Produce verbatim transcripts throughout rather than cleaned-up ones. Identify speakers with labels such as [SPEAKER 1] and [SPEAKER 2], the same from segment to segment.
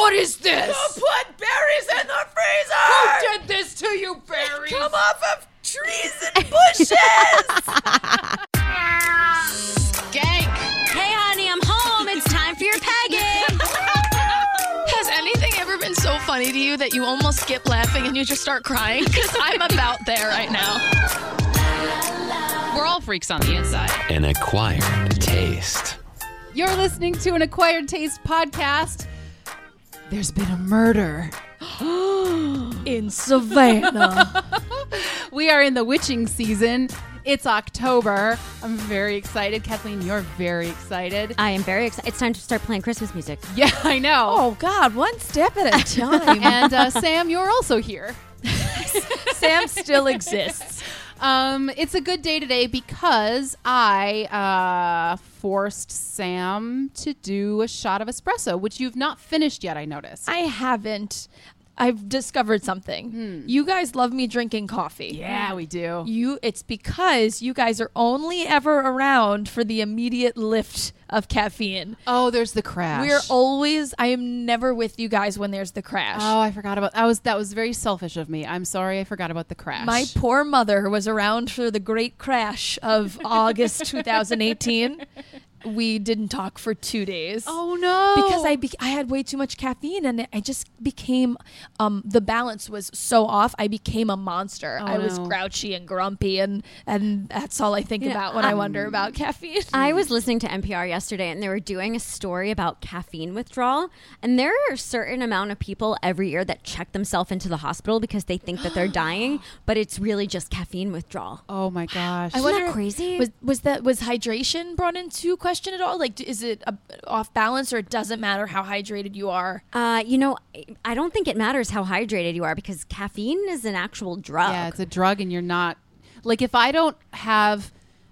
[SPEAKER 1] What is this?
[SPEAKER 2] Who put berries in the freezer?
[SPEAKER 1] Who did this to you, berries?
[SPEAKER 2] Come off of trees and bushes.
[SPEAKER 3] Gank. Hey, honey, I'm home. It's time for your pegging.
[SPEAKER 4] Has anything ever been so funny to you that you almost skip laughing and you just start crying? Because I'm about there right now.
[SPEAKER 3] We're all freaks on the inside.
[SPEAKER 5] An acquired taste.
[SPEAKER 6] You're listening to an Acquired Taste podcast. There's been a murder
[SPEAKER 4] In Savannah.
[SPEAKER 6] We are in the witching season. It's October. I'm very excited. Kathleen, you're very excited.
[SPEAKER 7] I am very excited. It's time to start playing Christmas music.
[SPEAKER 6] Yeah, I know.
[SPEAKER 4] Oh, God, one step at a time.
[SPEAKER 6] And uh, Sam, you're also here.
[SPEAKER 4] Sam still exists.
[SPEAKER 6] Um, it's a good day today because I uh, forced Sam to do a shot of espresso, which you've not finished yet, I noticed.
[SPEAKER 4] I haven't. I've discovered something. Hmm. You guys love me drinking coffee.
[SPEAKER 6] Yeah, we do.
[SPEAKER 4] You, it's because you guys are only ever around for the immediate lift of caffeine.
[SPEAKER 6] Oh, there's the crash.
[SPEAKER 4] We're always, I am never with you guys when there's the crash.
[SPEAKER 6] Oh, I forgot about that. Was that was very selfish of me. I'm sorry, I forgot about the crash.
[SPEAKER 4] My poor mother was around for the great crash of August twenty eighteen. We didn't talk for two days.
[SPEAKER 6] Oh no!
[SPEAKER 4] Because I be- I had way too much caffeine and I just became um the balance was so off. I became a monster.
[SPEAKER 6] Oh,
[SPEAKER 4] I was
[SPEAKER 6] no.
[SPEAKER 4] grouchy and grumpy and and that's all I think
[SPEAKER 7] Yeah,
[SPEAKER 4] about when um, I
[SPEAKER 7] um,
[SPEAKER 4] wonder about caffeine.
[SPEAKER 7] I was listening to N P R yesterday and they were doing a story about caffeine withdrawal. And there are a certain amount of people every year that check themselves into the hospital because they think that they're dying, but it's really just caffeine withdrawal.
[SPEAKER 6] Oh my gosh!
[SPEAKER 4] I
[SPEAKER 7] Isn't
[SPEAKER 4] wonder,
[SPEAKER 7] that crazy?
[SPEAKER 4] Was was that was hydration brought into question at all? Like, is it a, off balance, or it doesn't matter how hydrated you are?
[SPEAKER 7] Uh, you know, I don't think it matters how hydrated you are because caffeine is an actual drug.
[SPEAKER 6] Yeah, it's a drug, and you're not like if I don't have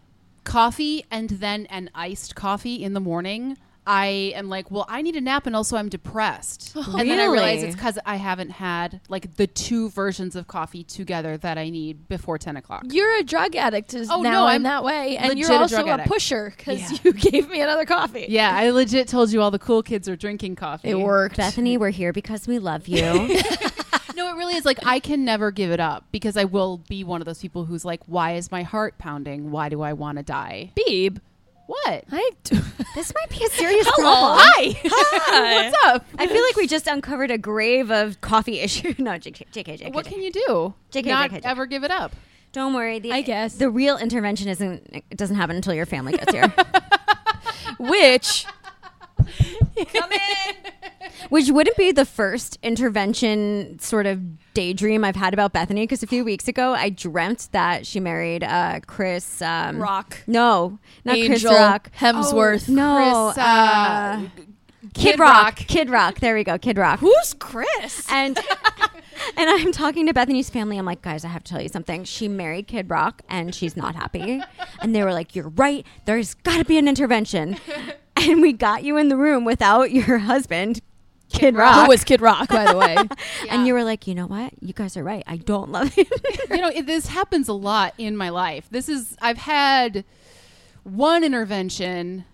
[SPEAKER 6] coffee and then an iced coffee in the morning, I am like, well, I need a nap, and also I'm depressed.
[SPEAKER 7] Oh,
[SPEAKER 6] and then I realize
[SPEAKER 7] really?
[SPEAKER 6] it's because I haven't had like the two versions of coffee together that I need before ten o'clock.
[SPEAKER 4] You're a drug addict is
[SPEAKER 6] Oh,
[SPEAKER 4] now
[SPEAKER 6] no,
[SPEAKER 4] in
[SPEAKER 6] I'm
[SPEAKER 4] that way, and
[SPEAKER 6] legit
[SPEAKER 4] you're
[SPEAKER 6] a
[SPEAKER 4] also
[SPEAKER 6] drug
[SPEAKER 4] a,
[SPEAKER 6] addict.
[SPEAKER 4] pusher because
[SPEAKER 6] Yeah.
[SPEAKER 4] you gave me another coffee.
[SPEAKER 6] Yeah, I legit told you all the cool kids are drinking coffee.
[SPEAKER 4] It worked.
[SPEAKER 7] Bethany, we're here because we love you.
[SPEAKER 6] No, it really is. Like, I can never give it up because I will be one of those people who's like, why is my heart pounding? Why do I want to die?
[SPEAKER 4] Beeb.
[SPEAKER 6] What?
[SPEAKER 4] I do.
[SPEAKER 7] This might be a serious
[SPEAKER 4] Hello.
[SPEAKER 7] problem.
[SPEAKER 6] Hi.
[SPEAKER 4] Hi.
[SPEAKER 6] What's up?
[SPEAKER 7] I feel like we just uncovered a grave of coffee issue. No, J K, J K, J K.
[SPEAKER 6] What can you do?
[SPEAKER 7] J K,
[SPEAKER 6] Not
[SPEAKER 7] J K, J K.
[SPEAKER 6] ever give it up.
[SPEAKER 7] Don't worry. The,
[SPEAKER 4] I guess.
[SPEAKER 7] the real intervention isn't. It doesn't happen until your family gets here.
[SPEAKER 4] Which
[SPEAKER 7] Come in. Which wouldn't be the first intervention sort of daydream I've had about Bethany, because a few weeks ago I dreamt that she married uh, Chris um,
[SPEAKER 4] Rock.
[SPEAKER 7] No, not
[SPEAKER 4] Angel
[SPEAKER 7] Chris Rock.
[SPEAKER 4] Hemsworth.
[SPEAKER 7] No,
[SPEAKER 6] Chris, uh,
[SPEAKER 7] uh, Kid,
[SPEAKER 6] Kid
[SPEAKER 7] Rock.
[SPEAKER 6] Rock.
[SPEAKER 7] Kid Rock. There we go. Kid Rock.
[SPEAKER 4] Who's Chris?
[SPEAKER 7] And and I'm talking to Bethany's family. I'm like, guys, I have to tell you something. She married Kid Rock and she's not happy. And they were like, you're right. There's got to be an intervention. And we got you in the room without your husband, Kid, Kid Rock.
[SPEAKER 4] Who was Kid Rock, by the way?
[SPEAKER 6] Yeah.
[SPEAKER 7] And you were like, you know what? You guys are right. I don't love him.
[SPEAKER 6] You know, it, this happens a lot in my life. This is, I've had one intervention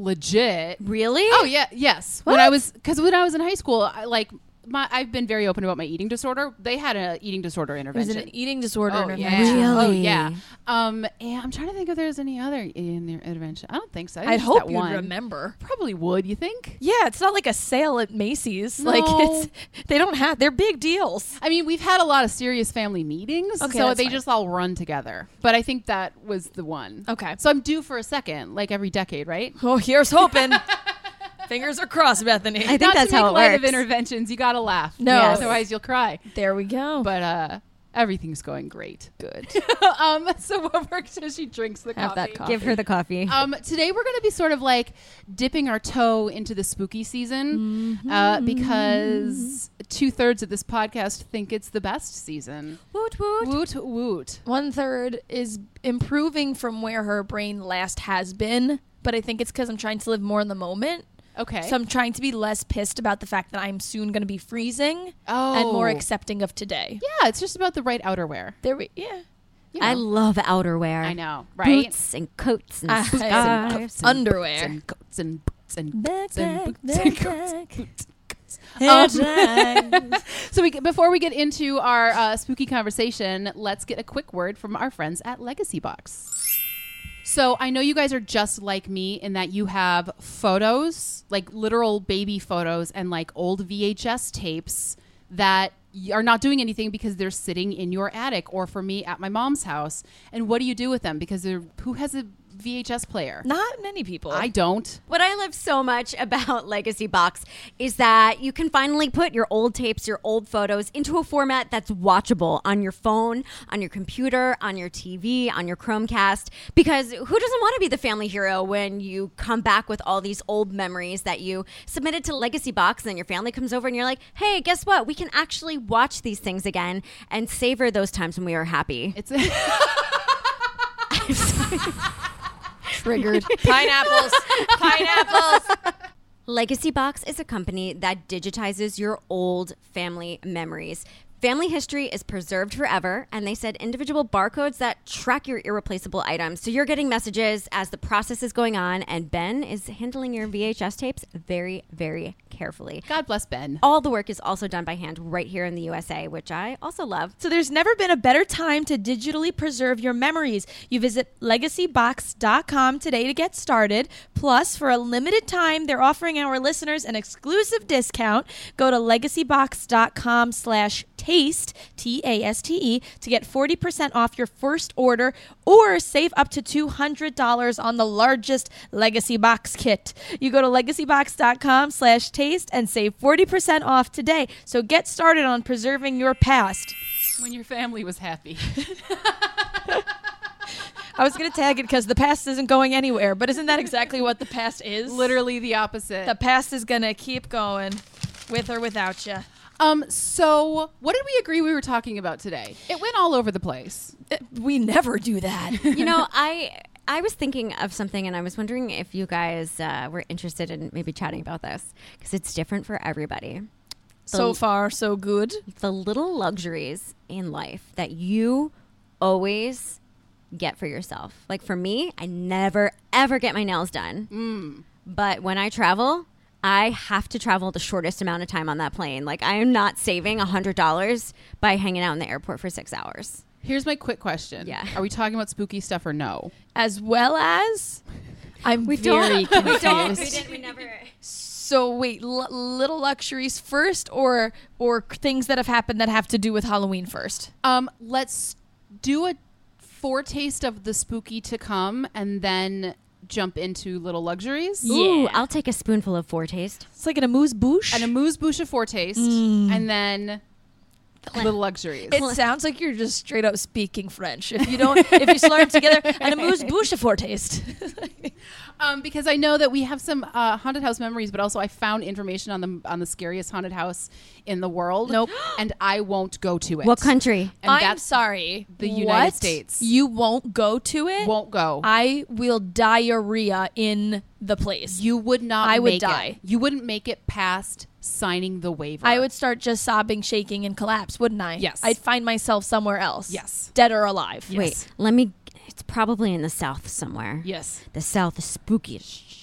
[SPEAKER 6] legit.
[SPEAKER 7] Really?
[SPEAKER 6] Oh, yeah. Yes.
[SPEAKER 7] What?
[SPEAKER 6] When I was, because when I was in high school, I, like, my, I've been very open about my eating disorder. They had an eating disorder
[SPEAKER 4] Was
[SPEAKER 6] intervention.
[SPEAKER 4] it an eating disorder
[SPEAKER 6] Oh,
[SPEAKER 4] intervention?
[SPEAKER 6] yeah. Oh,
[SPEAKER 7] Really?
[SPEAKER 6] yeah. Um, and I'm trying to think if there's any other in their intervention. I don't think so. I think
[SPEAKER 4] I'd
[SPEAKER 6] it's just
[SPEAKER 4] hope
[SPEAKER 6] that
[SPEAKER 4] you'd
[SPEAKER 6] one.
[SPEAKER 4] remember.
[SPEAKER 6] Probably would, you think?
[SPEAKER 4] Yeah, it's not like a sale at Macy's.
[SPEAKER 6] No.
[SPEAKER 4] Like it's they don't have they're big deals.
[SPEAKER 6] I mean, we've had a lot of serious family meetings,
[SPEAKER 4] Okay,
[SPEAKER 6] so
[SPEAKER 4] that's
[SPEAKER 6] they
[SPEAKER 4] fine.
[SPEAKER 6] just all run together. But I think that was the one.
[SPEAKER 4] Okay.
[SPEAKER 6] So I'm due for a second, like every decade, right?
[SPEAKER 4] Oh, here's hoping. Fingers are crossed, Bethany.
[SPEAKER 7] I think
[SPEAKER 6] Not
[SPEAKER 7] that's
[SPEAKER 6] to make
[SPEAKER 7] how it
[SPEAKER 6] light of
[SPEAKER 7] works.
[SPEAKER 6] interventions. You gotta laugh.
[SPEAKER 4] No.
[SPEAKER 6] Yeah,
[SPEAKER 4] Yes.
[SPEAKER 6] otherwise you'll cry.
[SPEAKER 4] There we go.
[SPEAKER 6] But uh, everything's going great.
[SPEAKER 4] Good.
[SPEAKER 6] um, so what works as she drinks the
[SPEAKER 4] Have
[SPEAKER 6] coffee.
[SPEAKER 4] that coffee.
[SPEAKER 7] Give her the coffee.
[SPEAKER 6] Um, today we're going to be sort of like dipping our toe into the spooky season
[SPEAKER 4] Mm-hmm.
[SPEAKER 6] uh, because two thirds of this podcast think it's the best season.
[SPEAKER 7] Woot woot.
[SPEAKER 6] Woot woot.
[SPEAKER 4] One third is improving from where her brain last has been, but I think it's because I'm trying to live more in the moment.
[SPEAKER 6] Okay.
[SPEAKER 4] So I'm trying to be less pissed about the fact that I'm soon going to be freezing
[SPEAKER 6] oh.
[SPEAKER 4] and more accepting of today.
[SPEAKER 6] Yeah, it's just about the right outerwear.
[SPEAKER 4] There we yeah.
[SPEAKER 6] You know.
[SPEAKER 7] I love outerwear.
[SPEAKER 6] I know, right?
[SPEAKER 7] Boots and coats and
[SPEAKER 4] I-
[SPEAKER 7] scarves.
[SPEAKER 4] and
[SPEAKER 6] Coats
[SPEAKER 4] underwear.
[SPEAKER 6] and coats and boots and boots and
[SPEAKER 4] Backpack,
[SPEAKER 6] boots and coats.
[SPEAKER 4] backpack.
[SPEAKER 6] Boots. Um, so we, before we get into our uh, spooky conversation, let's get a quick word from our friends at Legacy Box. So I know you guys are just like me in that you have photos, like literal baby photos and like old V H S tapes that y- are not doing anything because they're sitting in your attic, or for me at my mom's house. And what do you do with them? Because they're, who has a V H S player?
[SPEAKER 4] Not many people.
[SPEAKER 6] I don't.
[SPEAKER 7] What I love so much about Legacy Box is that you can finally put your old tapes, your old photos into a format that's watchable on your phone, on your computer, on your T V, on your Chromecast. Because who doesn't want to be the family hero when you come back with all these old memories that you submitted to Legacy Box, and then your family comes over and you're like, hey, guess what? We can actually watch these things again and savor those times when we were happy.
[SPEAKER 6] It's
[SPEAKER 4] Triggered.
[SPEAKER 2] Pineapples. Pineapples.
[SPEAKER 7] Legacy Box is a company that digitizes your old family memories. Family history is preserved forever, and they set individual barcodes that track your irreplaceable items. So you're getting messages as the process is going on, and Ben is handling your V H S tapes very, very carefully.
[SPEAKER 6] God bless Ben.
[SPEAKER 7] All the work is also done by hand right here in the U S A, which I also love.
[SPEAKER 4] So there's never been a better time to digitally preserve your memories. You visit legacy box dot com today to get started. Plus, for a limited time, they're offering our listeners an exclusive discount. Go to legacy box dot com slash taste, T A S T E, to get forty percent off your first order, or save up to two hundred dollars on the largest Legacy Box kit. You go to legacy box dot com slash taste and save forty percent off today. So get started on preserving your past.
[SPEAKER 6] When your family was happy.
[SPEAKER 4] I was going to tag it because the past isn't going anywhere, but isn't that exactly what the past is?
[SPEAKER 6] Literally the opposite.
[SPEAKER 4] The past is going to keep going with or without you.
[SPEAKER 6] Um, so what did we agree we were talking about today? It went all over the place.
[SPEAKER 4] We never do that.
[SPEAKER 7] You know, I I was thinking of something, and I was wondering if you guys uh, were interested in maybe chatting about this, because it's different for everybody.
[SPEAKER 4] So far, so good.
[SPEAKER 7] The little luxuries in life that you always get for yourself. Like for me, I never, ever get my nails done.
[SPEAKER 6] Mm.
[SPEAKER 7] But when I travel, I have to travel the shortest amount of time on that plane. Like I am not saving one hundred dollars by hanging out in the airport for six hours.
[SPEAKER 6] Here's my quick question.
[SPEAKER 7] Yeah.
[SPEAKER 6] Are we talking about spooky stuff or no?
[SPEAKER 4] As well as, I'm
[SPEAKER 7] We
[SPEAKER 4] very
[SPEAKER 7] don't. We
[SPEAKER 4] confused.
[SPEAKER 7] don't. We didn't. We never.
[SPEAKER 4] So wait, l- little luxuries first, or or things that have happened that have to do with Halloween first?
[SPEAKER 6] Um, let's do a foretaste of the spooky to come and then jump into little luxuries.
[SPEAKER 7] Ooh,
[SPEAKER 4] Yeah.
[SPEAKER 7] I'll take a spoonful of foretaste.
[SPEAKER 4] It's like an amuse-bouche.
[SPEAKER 6] And a amuse-bouche of foretaste, and then little luxuries.
[SPEAKER 4] It sounds like you're just straight up speaking French. If you don't, if you slur them together, an amuse-bouche of foretaste.
[SPEAKER 6] Um, because I know that we have some uh, haunted house memories, but also I found information on the on the scariest haunted house in the world.
[SPEAKER 4] Nope.
[SPEAKER 6] And I won't go to it.
[SPEAKER 7] What country?
[SPEAKER 6] And
[SPEAKER 4] I'm
[SPEAKER 6] that's
[SPEAKER 4] sorry.
[SPEAKER 6] the United
[SPEAKER 4] What?
[SPEAKER 6] States.
[SPEAKER 4] You won't go to it?
[SPEAKER 6] won't go.
[SPEAKER 4] I will diarrhea in the place.
[SPEAKER 6] You would not.
[SPEAKER 4] I would
[SPEAKER 6] make
[SPEAKER 4] die.
[SPEAKER 6] It. You wouldn't make it past signing the waiver.
[SPEAKER 4] I would start just sobbing, shaking, and collapse, wouldn't I?
[SPEAKER 6] Yes.
[SPEAKER 4] I'd find myself somewhere else.
[SPEAKER 6] Yes.
[SPEAKER 4] Dead or alive.
[SPEAKER 6] Yes.
[SPEAKER 7] Wait, let me. It's probably in the South somewhere.
[SPEAKER 6] Yes.
[SPEAKER 7] The South is spooky.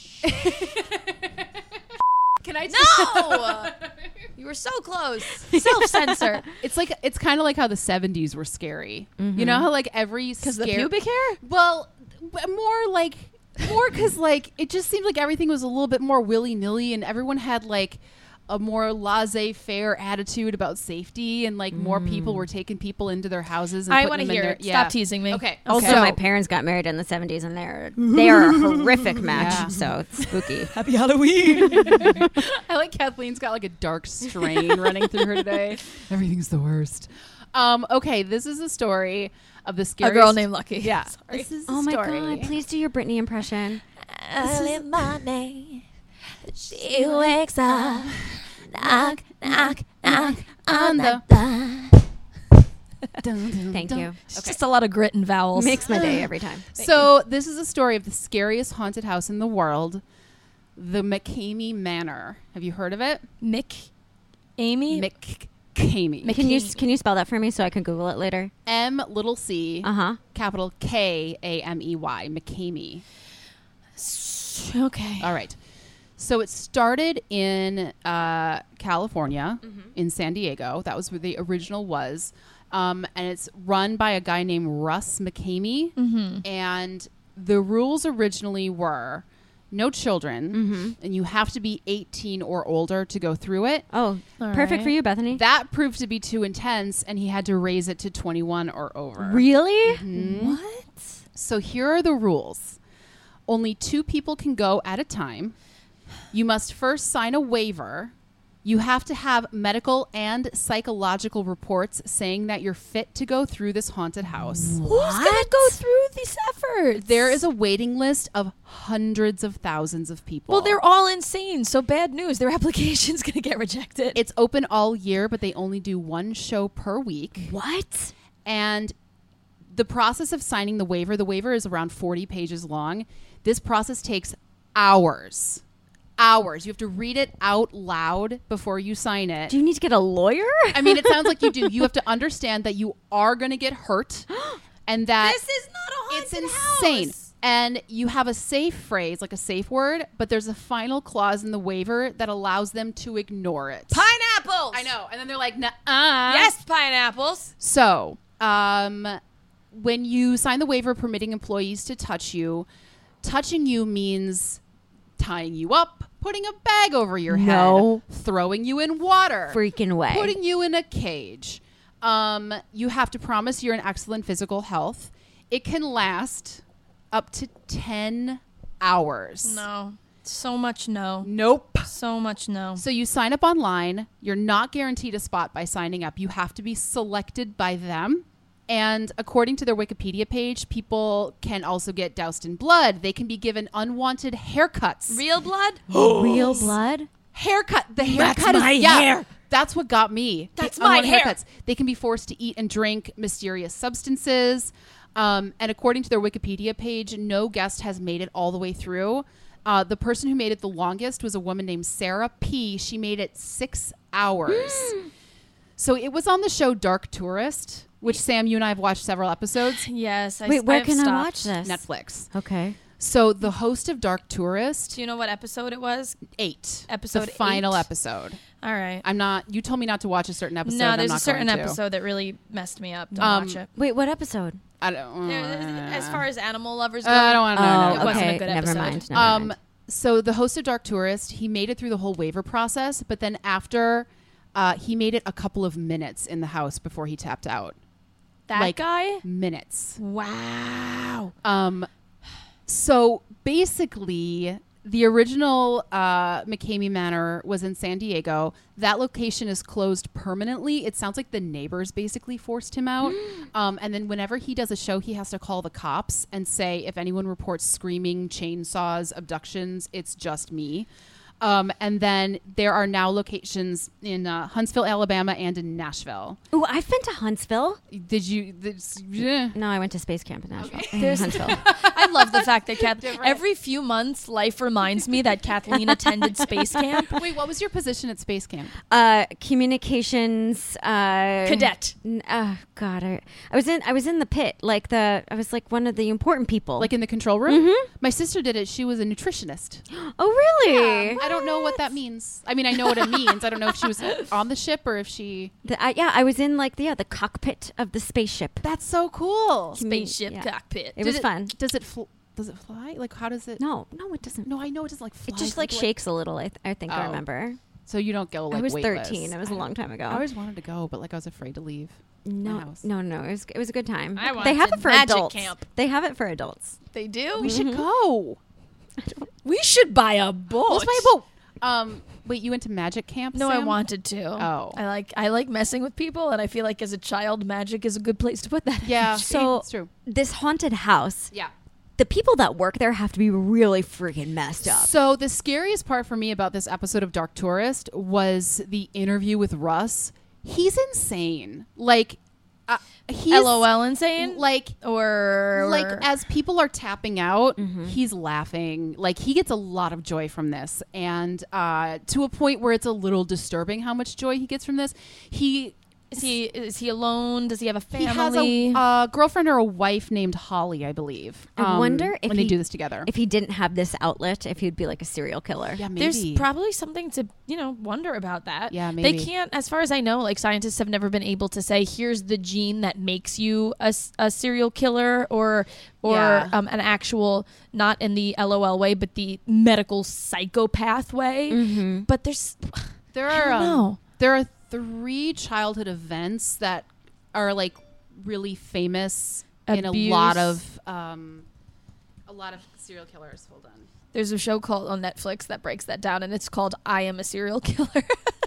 [SPEAKER 6] Can I?
[SPEAKER 4] No! You were so close. Self-censor.
[SPEAKER 6] It's like it's kind of like how the seventies were scary. You know how like every
[SPEAKER 4] Because the
[SPEAKER 6] scare-
[SPEAKER 4] pubic hair?
[SPEAKER 6] Well, w- more like more because like it just seemed like everything was a little bit more willy nilly, and everyone had like a more laissez-faire attitude about safety, and like more people were taking people into their houses. And
[SPEAKER 4] I
[SPEAKER 6] want
[SPEAKER 4] want
[SPEAKER 6] to
[SPEAKER 4] to hear it.
[SPEAKER 6] Yeah.
[SPEAKER 4] Stop teasing me.
[SPEAKER 6] Okay.
[SPEAKER 7] Also,
[SPEAKER 6] So-
[SPEAKER 7] my parents got married in the seventies, and they're they are a horrific match.
[SPEAKER 6] Yeah.
[SPEAKER 7] So it's spooky.
[SPEAKER 4] Happy Halloween.
[SPEAKER 6] I like Kathleen's got like a dark strain running through her today. Everything's the worst. Um, okay, this is a story of the
[SPEAKER 4] A
[SPEAKER 6] scariest
[SPEAKER 4] girl named Lucky.
[SPEAKER 6] Yeah.
[SPEAKER 4] Sorry.
[SPEAKER 6] This is
[SPEAKER 7] Oh
[SPEAKER 6] a
[SPEAKER 7] my
[SPEAKER 6] story.
[SPEAKER 7] god! Please do your Britney impression.
[SPEAKER 2] Early morning, she wakes up, knock, knock, knock on the door.
[SPEAKER 6] Dun, dun,
[SPEAKER 7] Thank
[SPEAKER 6] dun.
[SPEAKER 7] you.
[SPEAKER 4] It's just a lot of grit and vowels.
[SPEAKER 7] Makes my day every time.
[SPEAKER 6] So this is a story of the scariest haunted house in the world, the McCamey Manor. Have you heard of it?
[SPEAKER 4] Mick, Amy,
[SPEAKER 6] McCamey.
[SPEAKER 7] Can you can you spell that for me so I can Google it later?
[SPEAKER 6] M little c
[SPEAKER 7] Uh huh.
[SPEAKER 6] capital K A M E Y McCamey.
[SPEAKER 4] Okay.
[SPEAKER 6] All right. So it started in uh, California, mm-hmm. in San Diego. That was where the original was. Um, and it's run by a guy named Russ McCamey.
[SPEAKER 4] Mm-hmm.
[SPEAKER 6] And the rules originally were no children,
[SPEAKER 7] Mm-hmm.
[SPEAKER 6] and you have to be eighteen or older to go through it.
[SPEAKER 7] Oh,
[SPEAKER 4] All
[SPEAKER 7] perfect
[SPEAKER 4] right.
[SPEAKER 7] for you, Bethany.
[SPEAKER 6] That proved to be too intense, and he had to raise it to twenty-one or over.
[SPEAKER 7] Really?
[SPEAKER 6] Mhm.
[SPEAKER 4] What?
[SPEAKER 6] So here are the rules. Only two people can go at a time. You must first sign a waiver. You have to have medical and psychological reports saying that you're fit to go through this haunted house.
[SPEAKER 4] Who's gonna go through these efforts?
[SPEAKER 6] There is a waiting list of hundreds of thousands of people.
[SPEAKER 4] Well, they're all insane. So bad news. Their application's gonna get rejected.
[SPEAKER 6] It's open all year, but they only do one show per week.
[SPEAKER 7] What?
[SPEAKER 6] And the process of signing the waiver, the waiver is around forty pages long. This process takes hours. Hours. You have to read it out loud before you sign it.
[SPEAKER 7] Do you need to get a lawyer?
[SPEAKER 6] I mean, it sounds like you do. You have to understand that you are going to get hurt and that
[SPEAKER 4] this is not a haunted
[SPEAKER 6] it's insane.
[SPEAKER 4] house.
[SPEAKER 6] And you have a safe phrase, like a safe word, but there's a final clause in the waiver that allows them to ignore it.
[SPEAKER 4] Pineapples.
[SPEAKER 6] I know. And then they're like, nah.
[SPEAKER 4] Yes, pineapples.
[SPEAKER 6] So, um, when you sign the waiver permitting employees to touch you, touching you means tying you up, putting a bag over your
[SPEAKER 7] No.
[SPEAKER 6] head, throwing you in water,
[SPEAKER 7] Freaking way.
[SPEAKER 6] putting you in a cage. Um, you have to promise you're in excellent physical health. It can last up to ten hours.
[SPEAKER 4] No. So much no.
[SPEAKER 6] Nope.
[SPEAKER 4] So much no.
[SPEAKER 6] So you sign up online. You're not guaranteed a spot by signing up. You have to be selected by them. And according to their Wikipedia page, people can also get doused in blood. They can be given unwanted haircuts.
[SPEAKER 4] Real blood?
[SPEAKER 7] Real blood?
[SPEAKER 6] Haircut. The
[SPEAKER 4] That's
[SPEAKER 6] haircut
[SPEAKER 4] my
[SPEAKER 6] is yeah,
[SPEAKER 4] hair.
[SPEAKER 6] That's what got me.
[SPEAKER 4] That's
[SPEAKER 6] The
[SPEAKER 4] my
[SPEAKER 6] unwanted
[SPEAKER 4] hair.
[SPEAKER 6] Haircuts. They can be forced to eat and drink mysterious substances. Um, and according to their Wikipedia page, no guest has made it all the way through. Uh, the person who made it the longest was a woman named Sarah P. She made it six hours. So it was on the show Dark Tourist, which Sam, you and I have watched several episodes.
[SPEAKER 4] Yes. I,
[SPEAKER 7] Wait, where
[SPEAKER 4] I've
[SPEAKER 7] can I
[SPEAKER 4] stopped.
[SPEAKER 7] watch this?
[SPEAKER 6] Netflix.
[SPEAKER 7] Okay.
[SPEAKER 6] So the host of Dark Tourist,
[SPEAKER 4] Do you know what episode it was?
[SPEAKER 6] eight.
[SPEAKER 4] Episode
[SPEAKER 6] the final
[SPEAKER 4] eight?
[SPEAKER 6] episode.
[SPEAKER 4] All right.
[SPEAKER 6] I'm not. You told me not to watch a certain episode.
[SPEAKER 4] no,
[SPEAKER 6] and
[SPEAKER 4] there's
[SPEAKER 6] I'm
[SPEAKER 4] a
[SPEAKER 6] not
[SPEAKER 4] certain
[SPEAKER 6] going to.
[SPEAKER 4] episode that really messed me up. Don't
[SPEAKER 6] Um,
[SPEAKER 4] watch it.
[SPEAKER 7] Wait, what episode?
[SPEAKER 6] I don't.
[SPEAKER 4] There- as far as animal lovers go,
[SPEAKER 6] Uh, I don't want to know.
[SPEAKER 7] Oh,
[SPEAKER 6] no,
[SPEAKER 4] it wasn't a
[SPEAKER 7] okay.
[SPEAKER 4] good
[SPEAKER 7] Never
[SPEAKER 4] episode.
[SPEAKER 7] mind. Never
[SPEAKER 6] Um,
[SPEAKER 7] mind.
[SPEAKER 6] so the host of Dark Tourist, he made it through the whole waiver process, but then after, uh, he made it a couple of minutes in the house before he tapped out.
[SPEAKER 4] that
[SPEAKER 6] like-
[SPEAKER 4] guy?
[SPEAKER 6] Minutes.
[SPEAKER 4] Wow.
[SPEAKER 6] Um, so basically, the original uh, McCamey Manor was in San Diego. That location is closed permanently. It sounds like the neighbors basically forced him out. um, and then whenever he does a show, he has to call the cops and say, if anyone reports screaming, chainsaws, abductions, it's just me. Um, and then there are now locations in uh, Huntsville, Alabama, and in Nashville.
[SPEAKER 7] Ooh, I've been to Huntsville.
[SPEAKER 6] Did you? This, yeah.
[SPEAKER 7] No, I went to space camp in Nashville.
[SPEAKER 4] There's-
[SPEAKER 7] Huntsville.
[SPEAKER 4] I love the fact that Kath- every few months, life reminds me that Kathleen attended space camp.
[SPEAKER 6] Wait, what was your position at space camp?
[SPEAKER 7] Uh, communications uh,
[SPEAKER 4] Cadet.
[SPEAKER 7] N- oh God, I, I was in I was in the pit, like the I was like one of the important people.
[SPEAKER 6] Like in the control room?
[SPEAKER 7] Mhm.
[SPEAKER 6] My sister did it. She was a nutritionist.
[SPEAKER 7] oh really?
[SPEAKER 6] I don't know what that means. I mean, I know what it means. I don't know if she was on the ship or if she...
[SPEAKER 7] The, I, yeah, I was in like the yeah the cockpit of the spaceship.
[SPEAKER 6] That's so cool.
[SPEAKER 4] Spaceship
[SPEAKER 7] Yeah.
[SPEAKER 4] cockpit.
[SPEAKER 7] It
[SPEAKER 6] Did
[SPEAKER 7] was fun.
[SPEAKER 6] Does it fl- does it fly? Like, how does it...
[SPEAKER 7] No, no, it doesn't.
[SPEAKER 6] No, I know it doesn't like fly.
[SPEAKER 7] It just like
[SPEAKER 6] Like,
[SPEAKER 7] shakes a little. I, th- I think I
[SPEAKER 6] Oh.
[SPEAKER 7] remember.
[SPEAKER 6] So you don't go like
[SPEAKER 7] I was
[SPEAKER 6] weightless.
[SPEAKER 7] thirteen. It was a long time ago.
[SPEAKER 6] I always wanted to go, but like I was afraid to leave.
[SPEAKER 7] no,
[SPEAKER 6] my house.
[SPEAKER 7] no, no. It was it was a good time.
[SPEAKER 4] I
[SPEAKER 7] they have
[SPEAKER 4] wanted
[SPEAKER 7] it for
[SPEAKER 4] magic
[SPEAKER 7] adults.
[SPEAKER 4] camp.
[SPEAKER 7] They have it for adults.
[SPEAKER 4] They do?
[SPEAKER 6] We should go.
[SPEAKER 4] We should buy a boat.
[SPEAKER 6] Let's buy a boat. Um, wait, you went to magic camp?
[SPEAKER 4] No, I
[SPEAKER 6] Sam?
[SPEAKER 4] wanted to.
[SPEAKER 6] Oh.
[SPEAKER 4] I like I like messing with people, and I feel like as a child, magic is a good place to put that.
[SPEAKER 6] Yeah,
[SPEAKER 7] So
[SPEAKER 6] it's true.
[SPEAKER 7] this haunted house,
[SPEAKER 6] Yeah.
[SPEAKER 7] the people that work there have to be really freaking messed up.
[SPEAKER 6] So the scariest part for me about this episode of Dark Tourist was the interview with Russ. He's insane. Like, uh, he's
[SPEAKER 4] LOL insane.
[SPEAKER 6] Like,
[SPEAKER 4] or
[SPEAKER 6] like as people are tapping out,
[SPEAKER 7] Mm-hmm.
[SPEAKER 6] he's laughing. Like he gets a lot of joy from this, and uh, to a point where it's a little disturbing how much joy he gets from this. He
[SPEAKER 4] Is he is he alone? Does he have a
[SPEAKER 6] He has
[SPEAKER 4] family?
[SPEAKER 6] a uh, girlfriend or a wife named Holly, I believe.
[SPEAKER 7] I
[SPEAKER 6] um,
[SPEAKER 7] wonder if
[SPEAKER 6] when
[SPEAKER 7] he,
[SPEAKER 6] they do this together.
[SPEAKER 7] If he didn't have this outlet, if he'd be like a serial killer.
[SPEAKER 6] yeah, maybe.
[SPEAKER 4] There's probably something to, you know, wonder about that.
[SPEAKER 6] Yeah,
[SPEAKER 4] They
[SPEAKER 6] maybe.
[SPEAKER 4] can't, as far as I know, like scientists have never been able to say, here's the gene that makes you a, s- a serial killer or or
[SPEAKER 6] Yeah.
[SPEAKER 4] um, an actual, not in the L O L way, but the medical psychopath way.
[SPEAKER 7] Mm-hmm.
[SPEAKER 4] But there's,
[SPEAKER 6] There
[SPEAKER 4] I
[SPEAKER 6] are
[SPEAKER 4] don't
[SPEAKER 6] um,
[SPEAKER 4] know.
[SPEAKER 6] there are three childhood events that are like really famous in a lot
[SPEAKER 4] Abuse.
[SPEAKER 6] of um, a lot of serial killers. Hold on.
[SPEAKER 4] There's a show called on Netflix that breaks that down, and it's called I Am a Serial Killer.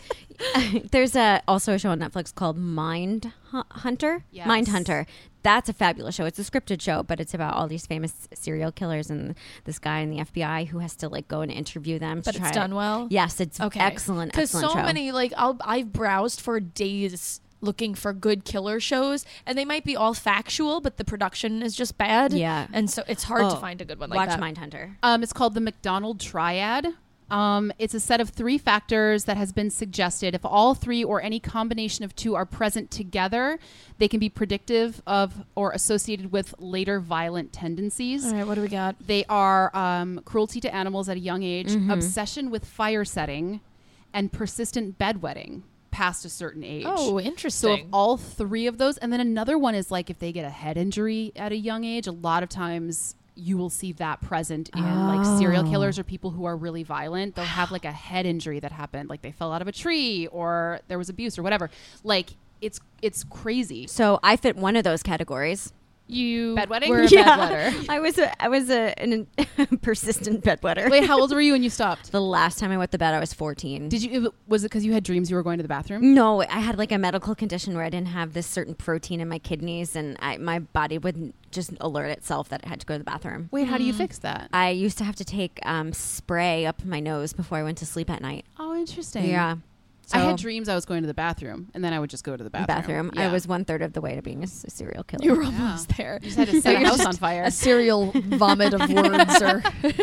[SPEAKER 7] There's a, also a show on Netflix called Mind Hu- Hunter.
[SPEAKER 6] Yes.
[SPEAKER 7] Mind Hunter. That's a fabulous show. It's a scripted show, but it's about all these famous serial killers and this guy in the F B I who has to like go and interview them.
[SPEAKER 4] But
[SPEAKER 7] to
[SPEAKER 4] it's
[SPEAKER 7] try
[SPEAKER 4] done
[SPEAKER 7] it.
[SPEAKER 4] well?
[SPEAKER 7] Yes, it's
[SPEAKER 4] Okay.
[SPEAKER 7] excellent.
[SPEAKER 4] Because
[SPEAKER 7] Excellent
[SPEAKER 4] so
[SPEAKER 7] show.
[SPEAKER 4] many, like, I'll, I've browsed for days looking for good killer shows, and they might be all factual, but the production is just bad.
[SPEAKER 7] Yeah.
[SPEAKER 4] And so it's hard to
[SPEAKER 7] Oh,
[SPEAKER 4] find a good one like
[SPEAKER 7] Watch
[SPEAKER 4] that.
[SPEAKER 7] Mindhunter.
[SPEAKER 6] Um, it's called the McDonald Triad. Um, it's a set of three factors that has been suggested. If all three or any combination of two are present together, they can be predictive of or associated with later violent tendencies.
[SPEAKER 4] All right, what do we got?
[SPEAKER 6] They are um, cruelty to animals at a young age,
[SPEAKER 7] Mm-hmm.
[SPEAKER 6] obsession with fire setting, and persistent bedwetting past a certain age.
[SPEAKER 4] Oh,
[SPEAKER 6] So
[SPEAKER 4] interesting.
[SPEAKER 6] if all three of those, and then another one is like if they get a head injury at a young age, a lot of times you will see that present in like serial
[SPEAKER 4] Oh.
[SPEAKER 6] killers or people who are really violent. They'll have like a head injury that happened, like they fell out of a tree or there was abuse or whatever. Like it's it's crazy.
[SPEAKER 7] So I fit one of those categories.
[SPEAKER 4] you
[SPEAKER 6] Bedwetting?
[SPEAKER 4] were a
[SPEAKER 7] Yeah.
[SPEAKER 4] bedwetter.
[SPEAKER 7] I was a I was a an, persistent bedwetter.
[SPEAKER 6] Wait, how old were you when you stopped?
[SPEAKER 7] The last time I went to bed, I was fourteen.
[SPEAKER 6] Did you? Was it because you had dreams you were going to the bathroom?
[SPEAKER 7] No, I had like a medical condition where I didn't have this certain protein in my kidneys, and I, my body would just alert itself that I had to go to the bathroom.
[SPEAKER 6] Wait, how do you fix that?
[SPEAKER 7] I used to have to take um, spray up my nose before I went to sleep at night.
[SPEAKER 6] Oh, interesting.
[SPEAKER 7] Yeah.
[SPEAKER 6] I had
[SPEAKER 7] So-
[SPEAKER 6] dreams I was going to the bathroom, and then I would just go to the bathroom.
[SPEAKER 7] bathroom. I
[SPEAKER 6] Yeah.
[SPEAKER 7] was one third of the way to being a, s- a serial killer.
[SPEAKER 4] You were almost there.
[SPEAKER 6] You just had to set a
[SPEAKER 4] You're
[SPEAKER 6] house
[SPEAKER 4] just
[SPEAKER 6] on fire.
[SPEAKER 4] A serial vomit of words. Or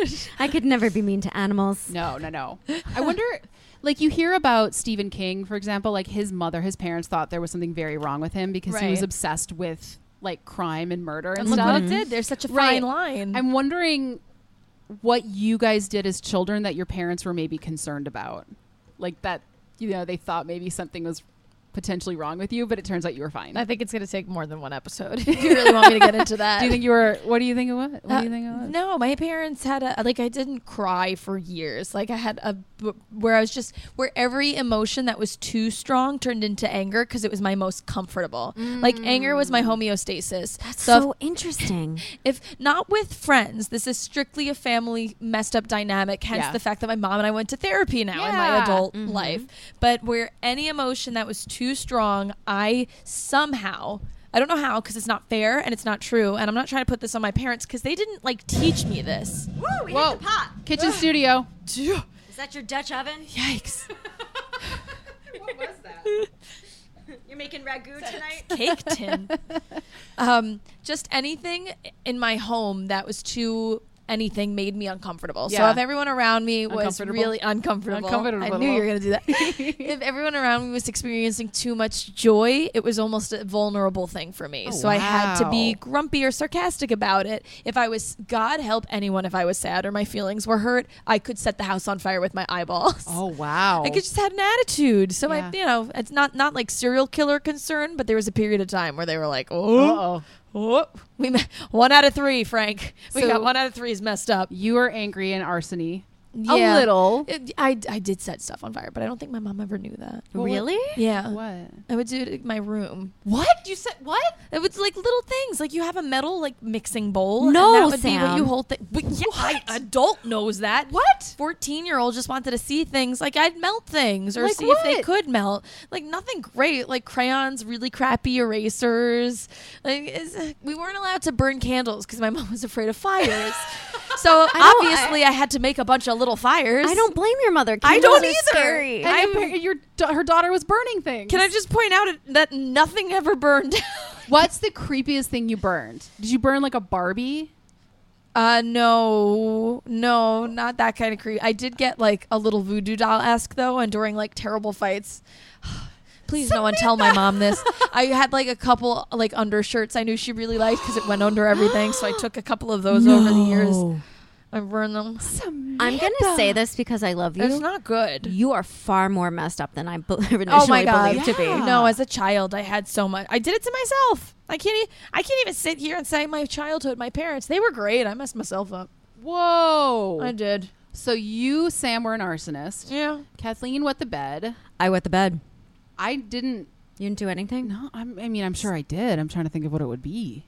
[SPEAKER 7] I could never be mean to animals.
[SPEAKER 6] No, no, no. I wonder, like, you hear about Stephen King, for example, like his mother, his parents thought there was something very wrong with him because he was
[SPEAKER 4] Right.
[SPEAKER 6] obsessed with like crime and murder and
[SPEAKER 4] look
[SPEAKER 6] stuff.
[SPEAKER 4] what it did. There's such a
[SPEAKER 6] Right.
[SPEAKER 4] fine line.
[SPEAKER 6] I'm wondering what you guys did as children that your parents were maybe concerned about, like that. You know, they thought maybe something was potentially wrong with you, but it turns out you were fine.
[SPEAKER 4] I think it's going to take more than one episode. If you really want me to get into that.
[SPEAKER 6] Do you think you were? What do you think it was? What
[SPEAKER 4] Uh,
[SPEAKER 6] do you think it was?
[SPEAKER 4] No, my parents had a like I didn't cry for years. Like I had a where I was just where every emotion that was too strong turned into anger because it was my most comfortable. Like anger was my homeostasis.
[SPEAKER 7] That's
[SPEAKER 4] so
[SPEAKER 7] so interesting.
[SPEAKER 4] if, if not with friends, this is strictly a family messed up dynamic. Hence
[SPEAKER 6] Yeah.
[SPEAKER 4] the fact that my mom and I went to therapy now in my
[SPEAKER 6] Yeah.
[SPEAKER 4] adult life. But where any emotion that was too strong, I somehow I don't know how because it's not fair and it's not true. And I'm not trying to put this on my parents because they didn't like teach me this.
[SPEAKER 7] Woo, we
[SPEAKER 6] Whoa.
[SPEAKER 7] hit the pot.
[SPEAKER 6] Kitchen studio.
[SPEAKER 7] Is that your Dutch oven?
[SPEAKER 4] Yikes.
[SPEAKER 6] What was that?
[SPEAKER 7] You're making ragu tonight?
[SPEAKER 4] Cake tin. um, just anything in my home that was too anything made me uncomfortable. So
[SPEAKER 6] Yeah.
[SPEAKER 4] if everyone around me was
[SPEAKER 6] Uncomfortable?
[SPEAKER 4] really uncomfortable,
[SPEAKER 6] Uncomfortable.
[SPEAKER 4] I knew you were going to do that. If everyone around me was experiencing too much joy, it was almost a vulnerable thing for me.
[SPEAKER 6] Oh,
[SPEAKER 4] so I had to be
[SPEAKER 6] wow.
[SPEAKER 4] grumpy or sarcastic about it. If I was, God help anyone if I was sad or my feelings were hurt, I could set the house on fire with my eyeballs.
[SPEAKER 6] Oh wow.
[SPEAKER 4] I could just had an attitude. So
[SPEAKER 6] Yeah.
[SPEAKER 4] I, you know, it's not not like serial killer concern, but there was a period of time where they were like, oh,
[SPEAKER 6] Uh-oh.
[SPEAKER 4] oh, we me- one out of three, Frank. We
[SPEAKER 6] So-
[SPEAKER 4] got one out of three is messed up.
[SPEAKER 6] You were angry and arsony.
[SPEAKER 4] Yeah.
[SPEAKER 6] A little.
[SPEAKER 4] It- I I did set stuff on fire, but I don't think my mom ever knew that.
[SPEAKER 7] Really?
[SPEAKER 4] Yeah,
[SPEAKER 6] What?
[SPEAKER 4] I would do it in my room.
[SPEAKER 6] What? You said what?
[SPEAKER 4] It was like little things, like you have a metal like mixing bowl.
[SPEAKER 7] No,
[SPEAKER 4] and that would be what
[SPEAKER 7] Sam.
[SPEAKER 4] you hold. Th- but yeah, I, adult knows that.
[SPEAKER 6] What?
[SPEAKER 4] fourteen year old just wanted to see things like I'd melt things or
[SPEAKER 6] Like
[SPEAKER 4] see if they
[SPEAKER 6] what?
[SPEAKER 4] could melt. Like nothing great, like crayons, really crappy erasers. Like it's, we weren't allowed to burn candles because my mom was afraid of fires. So
[SPEAKER 7] don't-
[SPEAKER 4] obviously I, had to make a bunch of little fires.
[SPEAKER 7] I don't blame your mother.
[SPEAKER 4] I
[SPEAKER 7] Candles
[SPEAKER 4] don't
[SPEAKER 7] are
[SPEAKER 4] either.
[SPEAKER 7] Scary.
[SPEAKER 6] And
[SPEAKER 4] I'm-
[SPEAKER 6] your, your da- her daughter was burning things.
[SPEAKER 4] Can I just point out that nothing ever burned down?
[SPEAKER 6] What's the creepiest thing you burned? Did you burn like a Barbie?
[SPEAKER 4] Uh, no, no, not that kind of creep. I did get like a little voodoo doll esque though, and during like terrible fights, Please no one tell my mom this. I had like a couple like undershirts I knew she really liked because it went under everything. So I took a couple of those over the years. I burned them.
[SPEAKER 7] I'm going to say this because I love you.
[SPEAKER 4] It's not good.
[SPEAKER 7] You are far more messed up than I be- initially
[SPEAKER 4] Oh my god!
[SPEAKER 7] believed to be.
[SPEAKER 4] No, as a child, I had so much. I did it to myself. I can't. E- I can't even sit here and say my childhood. My parents, they were great. I messed myself up.
[SPEAKER 6] Whoa.
[SPEAKER 4] I did.
[SPEAKER 6] So you, Sam, were an arsonist.
[SPEAKER 4] Yeah.
[SPEAKER 6] Kathleen wet the bed.
[SPEAKER 7] I wet the bed.
[SPEAKER 6] I didn't.
[SPEAKER 7] You didn't do anything?
[SPEAKER 6] No, I'm, I mean, I'm sure I did. I'm trying to think of what it would be.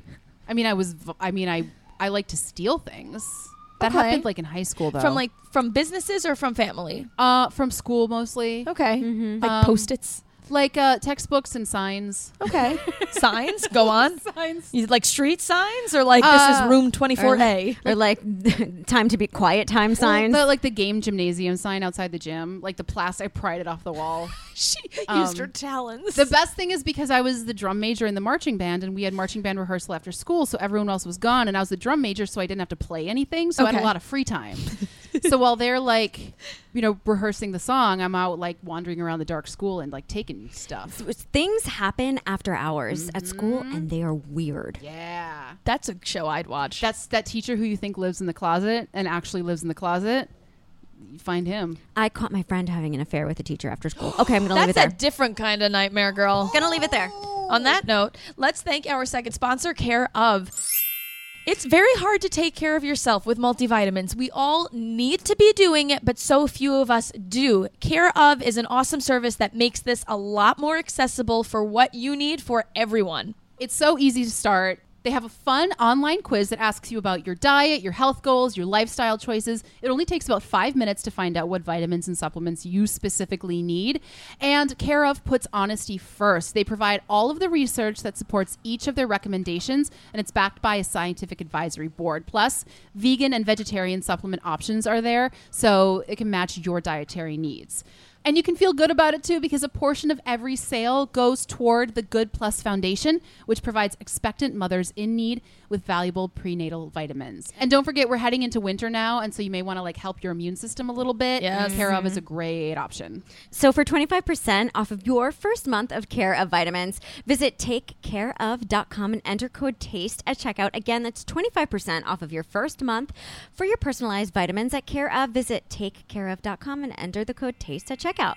[SPEAKER 6] I mean, I was. v- I mean, I. I like to steal things. That
[SPEAKER 4] Okay.
[SPEAKER 6] happened like in high school, though.
[SPEAKER 4] From like from businesses or from family.
[SPEAKER 6] uh, from school mostly.
[SPEAKER 4] Okay.
[SPEAKER 7] Mm-hmm.
[SPEAKER 4] Like
[SPEAKER 6] Um,
[SPEAKER 4] post-its.
[SPEAKER 6] Like uh, textbooks and signs.
[SPEAKER 4] Okay. Signs. Go on.
[SPEAKER 6] Signs.
[SPEAKER 4] You like street signs or like this
[SPEAKER 6] Uh,
[SPEAKER 4] is room twenty-four A.
[SPEAKER 7] Or like time to be quiet time signs.
[SPEAKER 6] Well, the, like the game gymnasium sign outside the gym, like the plastic, I pried it off the wall.
[SPEAKER 4] She
[SPEAKER 6] Um,
[SPEAKER 4] used her talons.
[SPEAKER 6] The best thing is because I was the drum major in the marching band, and we had marching band rehearsal after school, so everyone else was gone, and I was the drum major, so I didn't have to play anything, so I had
[SPEAKER 4] Okay.
[SPEAKER 6] a lot of free time. So while they're like, you know, rehearsing the song, I'm out like wandering around the dark school and like taking stuff.
[SPEAKER 7] Things happen after hours at school,
[SPEAKER 6] Mm-hmm.
[SPEAKER 7] and they are weird.
[SPEAKER 6] Yeah.
[SPEAKER 4] That's a show I'd watch.
[SPEAKER 6] That's that teacher who you think lives in the closet and actually lives in the closet. You find him.
[SPEAKER 7] I caught my friend having an affair with a teacher after school. Okay, I'm going to leave it
[SPEAKER 4] That's
[SPEAKER 7] there.
[SPEAKER 4] a different kind of nightmare, girl.
[SPEAKER 7] Gonna leave it there.
[SPEAKER 4] On that note, let's thank our second sponsor, Care of. It's very hard to take care of yourself with multivitamins. We all need to be doing it, but so few of us do. Care of is an awesome service that makes this a lot more accessible for what you need for everyone.
[SPEAKER 6] It's so easy to start. They have a fun online quiz that asks you about your diet, your health goals, your lifestyle choices. It only takes about five minutes to find out what vitamins and supplements you specifically need. And Care of puts honesty first. They provide all of the research that supports each of their recommendations, and it's backed by a scientific advisory board. Plus, vegan and vegetarian supplement options are there, so it can match your dietary needs. And you can feel good about it too, because a portion of every sale goes toward the Good Plus Foundation, which provides expectant mothers in need with valuable prenatal vitamins. And don't forget, we're heading into winter now, and so you may want to like help your immune system a little bit.
[SPEAKER 4] Yes.
[SPEAKER 6] Care of is a great option.
[SPEAKER 7] So for twenty-five percent off of your first month of Care of vitamins, visit take care of dot com and enter code TASTE at checkout. Again, that's twenty-five percent off of your first month for your personalized vitamins at Care of. Visit take care of dot com and enter the code TASTE at checkout.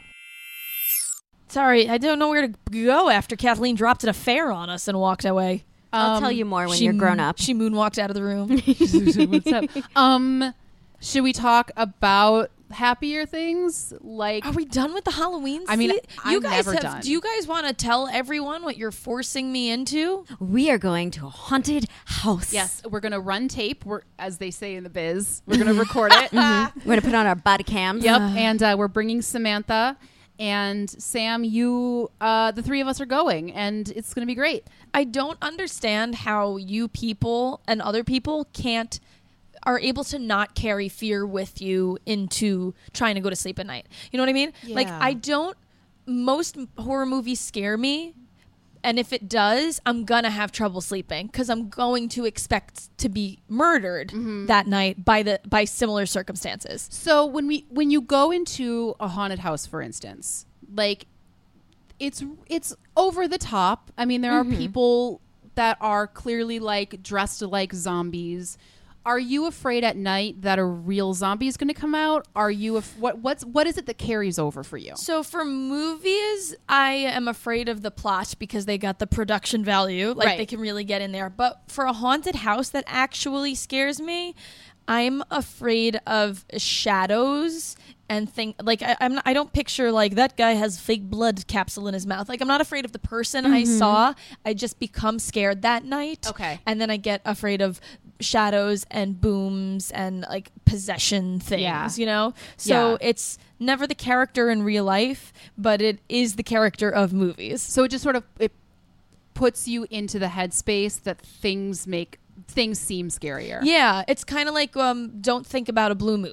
[SPEAKER 4] Sorry, I don't know where to go after Kathleen dropped an affair on us and walked away.
[SPEAKER 7] I'll
[SPEAKER 6] Um,
[SPEAKER 7] tell you more when
[SPEAKER 4] She
[SPEAKER 7] you're grown
[SPEAKER 4] m-
[SPEAKER 7] up.
[SPEAKER 4] She moonwalked out of the room.
[SPEAKER 6] What's up? Um, should we talk about happier things? Like,
[SPEAKER 4] Are we done with the Halloween
[SPEAKER 6] I mean,
[SPEAKER 4] se-
[SPEAKER 6] I'm
[SPEAKER 4] you guys
[SPEAKER 6] never
[SPEAKER 4] have,
[SPEAKER 6] done.
[SPEAKER 4] Do you guys want to tell everyone what you're forcing me into?
[SPEAKER 7] We are going to a haunted house.
[SPEAKER 6] yes, we're gonna run tape. We're, as they say in the biz, we're gonna record it.
[SPEAKER 7] We're going to put on our body cams.
[SPEAKER 6] Yep, and uh, we're bringing Samantha and Sam. You, uh, the three of us are going, and it's going to be great.
[SPEAKER 4] I don't understand how you people and other people can't are able to not carry fear with you into trying to go to sleep at night. You know what I mean? Like
[SPEAKER 6] Yeah.
[SPEAKER 4] I don't most m- horror movies scare me, and if it does, I'm gonna have trouble sleeping cuz I'm going to expect to be murdered that night by the by similar circumstances.
[SPEAKER 6] So when we when you go into a haunted house, for instance, like it's it's over the top. I mean, there are people that are clearly like dressed like zombies. Are you afraid at night that a real zombie is going to come out? Are you af- what what's what is it that carries over for you?
[SPEAKER 4] So for movies, I am afraid of the plot because they got the production value. Like
[SPEAKER 6] Right.
[SPEAKER 4] they can really get in there. But for a haunted house that actually scares me, I'm afraid of shadows and think like I, I'm not, I don't picture like that guy has fake blood capsule in his mouth. Like I'm not afraid of the person I saw. I just become scared that night.
[SPEAKER 6] Okay.
[SPEAKER 4] And then I get afraid of shadows and booms and like possession things,
[SPEAKER 6] Yeah.
[SPEAKER 4] you know? So
[SPEAKER 6] Yeah.
[SPEAKER 4] it's never the character in real life, but it is the character of movies.
[SPEAKER 6] So it just sort of it puts you into the headspace that things make things seem scarier.
[SPEAKER 4] Yeah, it's kind of like um, don't think about a blue moose.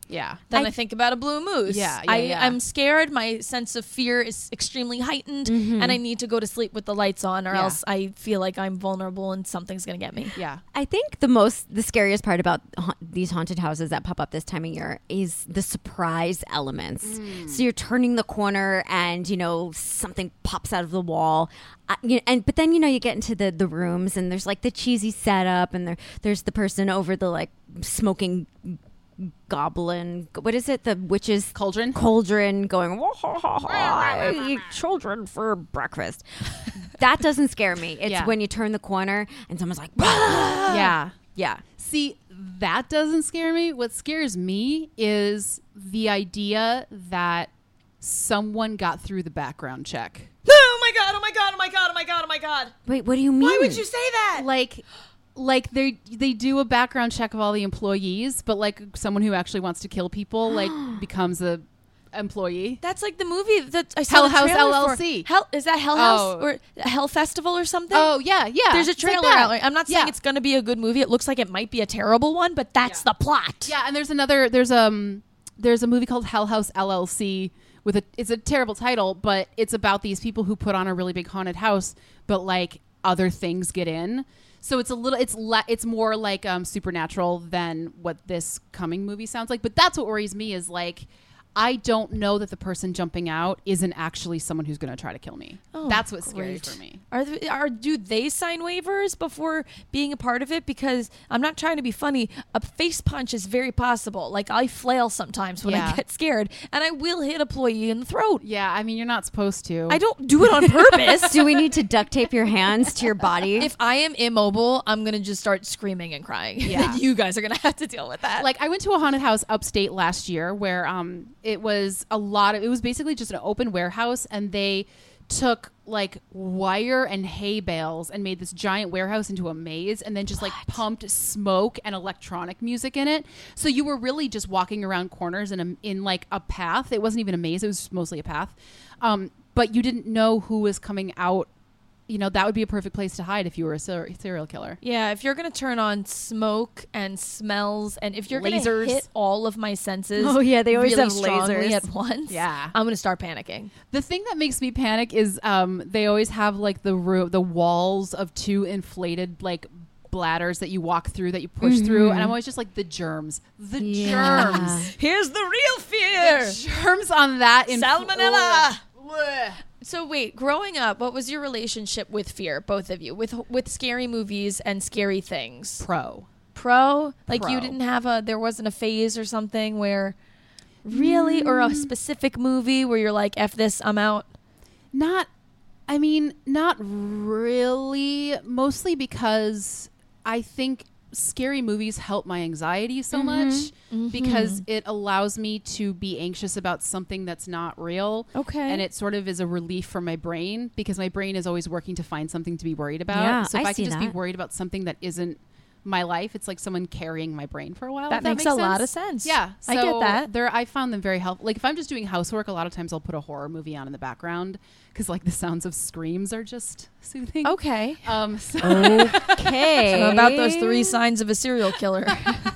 [SPEAKER 6] Yeah.
[SPEAKER 4] Then
[SPEAKER 7] I-
[SPEAKER 4] I, think about a blue moose.
[SPEAKER 6] Yeah, yeah,
[SPEAKER 4] I,
[SPEAKER 6] yeah.
[SPEAKER 4] I'm scared. My sense of fear is extremely heightened,
[SPEAKER 7] Mm-hmm.
[SPEAKER 4] and I need to go to sleep with the lights on, or
[SPEAKER 6] Yeah.
[SPEAKER 4] else I feel like I'm vulnerable and something's gonna get me.
[SPEAKER 6] Yeah.
[SPEAKER 7] I think the most, the scariest part about ha- these haunted houses that pop up this time of year is the surprise elements.
[SPEAKER 6] Mm.
[SPEAKER 7] So you're turning the corner and, you know, something pops out of the wall. Uh, you and but then, you know, you get into the, the rooms and there's like the cheesy setup and there there's the person over the like smoking goblin. What is it? The witch's
[SPEAKER 6] Cauldron?
[SPEAKER 7] Cauldron going, "Wah, ha, ha, ha, I eat children for breakfast." That doesn't scare me. It's
[SPEAKER 6] Yeah.
[SPEAKER 7] when you turn the corner and someone's like, "Bah!"
[SPEAKER 6] Yeah.
[SPEAKER 7] Yeah.
[SPEAKER 6] See, that doesn't scare me. What scares me is the idea that someone got through the background check.
[SPEAKER 1] Oh my god, oh my god, oh my god, oh my god, oh my god.
[SPEAKER 7] Wait, what do you mean?
[SPEAKER 1] Why would you say that?
[SPEAKER 6] Like like they they do a background check of all the employees, but like someone who actually wants to kill people like becomes a employee.
[SPEAKER 4] That's like the movie that I saw.
[SPEAKER 6] Hell
[SPEAKER 4] the
[SPEAKER 6] House
[SPEAKER 4] trailer
[SPEAKER 6] L L
[SPEAKER 4] for.
[SPEAKER 6] C.
[SPEAKER 4] Hell is that Hell House
[SPEAKER 6] Oh.
[SPEAKER 4] or Hell Festival or something?
[SPEAKER 6] Oh yeah, yeah.
[SPEAKER 4] There's a
[SPEAKER 6] It's like
[SPEAKER 4] trailer
[SPEAKER 6] that.
[SPEAKER 4] out. I'm not saying
[SPEAKER 6] Yeah.
[SPEAKER 4] it's going to be a good movie. It looks like it might be a terrible one, but that's the plot.
[SPEAKER 6] Yeah, and there's another there's um there's a movie called Hell House L L C with a it's a terrible title, but it's about these people who put on a really big haunted house, but like other things get in. So it's a little it's le- it's more like um supernatural than what this coming movie sounds like, but that's what worries me is like I don't know that the person jumping out isn't actually someone who's going to try to kill me.
[SPEAKER 4] Oh,
[SPEAKER 6] That's what's scary
[SPEAKER 4] great.
[SPEAKER 6] for me.
[SPEAKER 4] Are th- are do they sign waivers before being a part of it? Because I'm not trying to be funny. A face punch is very possible. Like I flail sometimes when
[SPEAKER 6] Yeah.
[SPEAKER 4] I get scared, and I will hit a employee in the throat.
[SPEAKER 6] Yeah, I mean you're not supposed to.
[SPEAKER 4] I don't do it on purpose.
[SPEAKER 7] Do we need to duct tape your hands to your body?
[SPEAKER 4] If I am immobile, I'm gonna just start screaming and crying.
[SPEAKER 6] Yeah.
[SPEAKER 4] You guys are gonna have to deal with that.
[SPEAKER 6] Like I went to a haunted house upstate last year where um it was a lot of it was basically just an open warehouse and they took like wire and hay bales and made this giant warehouse into a maze and then just like pumped smoke and electronic music in it. So you were really just walking around corners in a, in like a path. It wasn't even a maze. It was mostly a path. Um, but you didn't know who was coming out. You know, that would be a perfect place to hide if you were a ser- serial killer.
[SPEAKER 4] yeah, if you're gonna turn on smoke and smells, and if you're gonna
[SPEAKER 6] Lasers.
[SPEAKER 4] hit all of my senses,
[SPEAKER 7] Oh, yeah, they always
[SPEAKER 4] really
[SPEAKER 7] have
[SPEAKER 4] strongly
[SPEAKER 7] lasers.
[SPEAKER 4] at once.
[SPEAKER 6] Yeah.
[SPEAKER 4] I'm gonna start panicking.
[SPEAKER 6] The thing that makes me panic is um, they always have like the ro- the walls of two inflated like bladders that you walk through that you push through, and I'm always just like the germs, the
[SPEAKER 7] Yeah.
[SPEAKER 6] germs,
[SPEAKER 4] Here's the real fear.
[SPEAKER 6] the germs on that in
[SPEAKER 4] Salmonella.
[SPEAKER 6] Ugh.
[SPEAKER 4] So wait, growing up, what was your relationship with fear, both of you, with with scary movies and scary things?
[SPEAKER 6] Pro.
[SPEAKER 4] Pro, like you
[SPEAKER 6] Pro.
[SPEAKER 4] didn't have a, there wasn't a phase or something where, really, or a specific movie where you're like, "F this, I'm out."
[SPEAKER 6] Not, I mean, not really. Mostly because I think scary movies help my anxiety so much because it allows me to be anxious about something that's not real.
[SPEAKER 4] Okay.
[SPEAKER 6] And it sort of is a relief for my brain because my brain is always working to find something to be worried about.
[SPEAKER 7] Yeah,
[SPEAKER 6] so if
[SPEAKER 7] I
[SPEAKER 6] I,
[SPEAKER 7] see
[SPEAKER 6] can just be
[SPEAKER 7] that.
[SPEAKER 6] worried about something that isn't my life, it's like someone carrying my brain for a while.
[SPEAKER 4] That
[SPEAKER 6] if
[SPEAKER 4] makes
[SPEAKER 6] makes
[SPEAKER 4] a lot
[SPEAKER 6] sense.
[SPEAKER 4] of sense.
[SPEAKER 6] Yeah.
[SPEAKER 4] I get
[SPEAKER 6] so
[SPEAKER 4] that.
[SPEAKER 6] They're, I found them very helpful. Like if I'm just doing housework, a lot of times I'll put a horror movie on in the background because like the sounds of screams are just soothing.
[SPEAKER 4] Okay.
[SPEAKER 6] Um, so
[SPEAKER 7] Okay.
[SPEAKER 4] So about those three signs of a serial killer.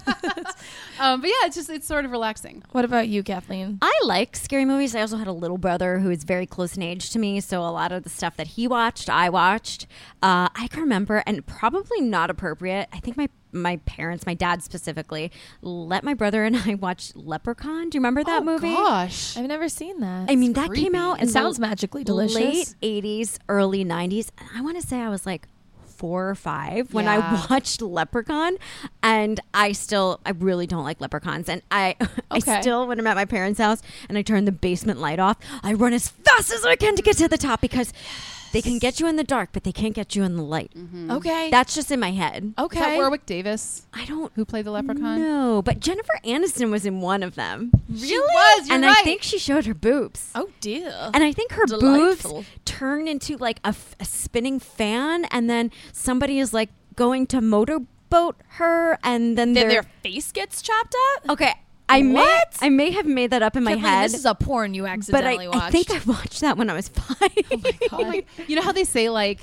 [SPEAKER 6] um, but yeah, it's just, it's sort of relaxing.
[SPEAKER 4] What about you, Kathleen?
[SPEAKER 7] I like scary movies. I also had a little brother who is very close in age to me, so a lot of the stuff that he watched, I watched. Uh, I can remember, and probably not appropriate. I think my my parents, my dad specifically, let my brother and I watch Leprechaun. Do you remember that
[SPEAKER 6] oh,
[SPEAKER 7] movie?
[SPEAKER 6] Gosh.
[SPEAKER 4] I've never seen that.
[SPEAKER 7] I mean, that
[SPEAKER 6] creepy.
[SPEAKER 7] came out.
[SPEAKER 4] It
[SPEAKER 7] in
[SPEAKER 4] sounds
[SPEAKER 7] the
[SPEAKER 4] magically delicious.
[SPEAKER 7] Late eighties, early nineties. And I want to say I was like four or five when I
[SPEAKER 6] Yeah.
[SPEAKER 7] watched Leprechaun, and I still, I really don't like leprechauns. And I,
[SPEAKER 4] Okay.
[SPEAKER 7] I still, when I'm at my parents' house and I turn the basement light off, I run as fast as I can to get to the top because they can get you in the dark, but they can't get you in the light.
[SPEAKER 4] Okay.
[SPEAKER 7] That's just in my head.
[SPEAKER 4] okay.
[SPEAKER 6] Is that Warwick Davis
[SPEAKER 7] I don't
[SPEAKER 6] who played the leprechaun?
[SPEAKER 7] know, but Jennifer Aniston was in one of them.
[SPEAKER 6] She was, you're
[SPEAKER 7] and
[SPEAKER 6] right.
[SPEAKER 7] I think she showed her boobs.
[SPEAKER 4] Oh dear.
[SPEAKER 7] And I think her
[SPEAKER 4] Delightful.
[SPEAKER 7] boobs turned into like a, f- a spinning fan, and then somebody is like going to motorboat her, and then,
[SPEAKER 4] then
[SPEAKER 7] they're
[SPEAKER 4] their face gets chopped up.
[SPEAKER 7] okay. I may
[SPEAKER 4] What?
[SPEAKER 7] I may have made that up in my
[SPEAKER 4] Kathleen,
[SPEAKER 7] head,
[SPEAKER 4] this is a porn you
[SPEAKER 7] but I,
[SPEAKER 4] accidentally watched.
[SPEAKER 7] I think I watched that when I was five.
[SPEAKER 6] Oh my- you know how they say like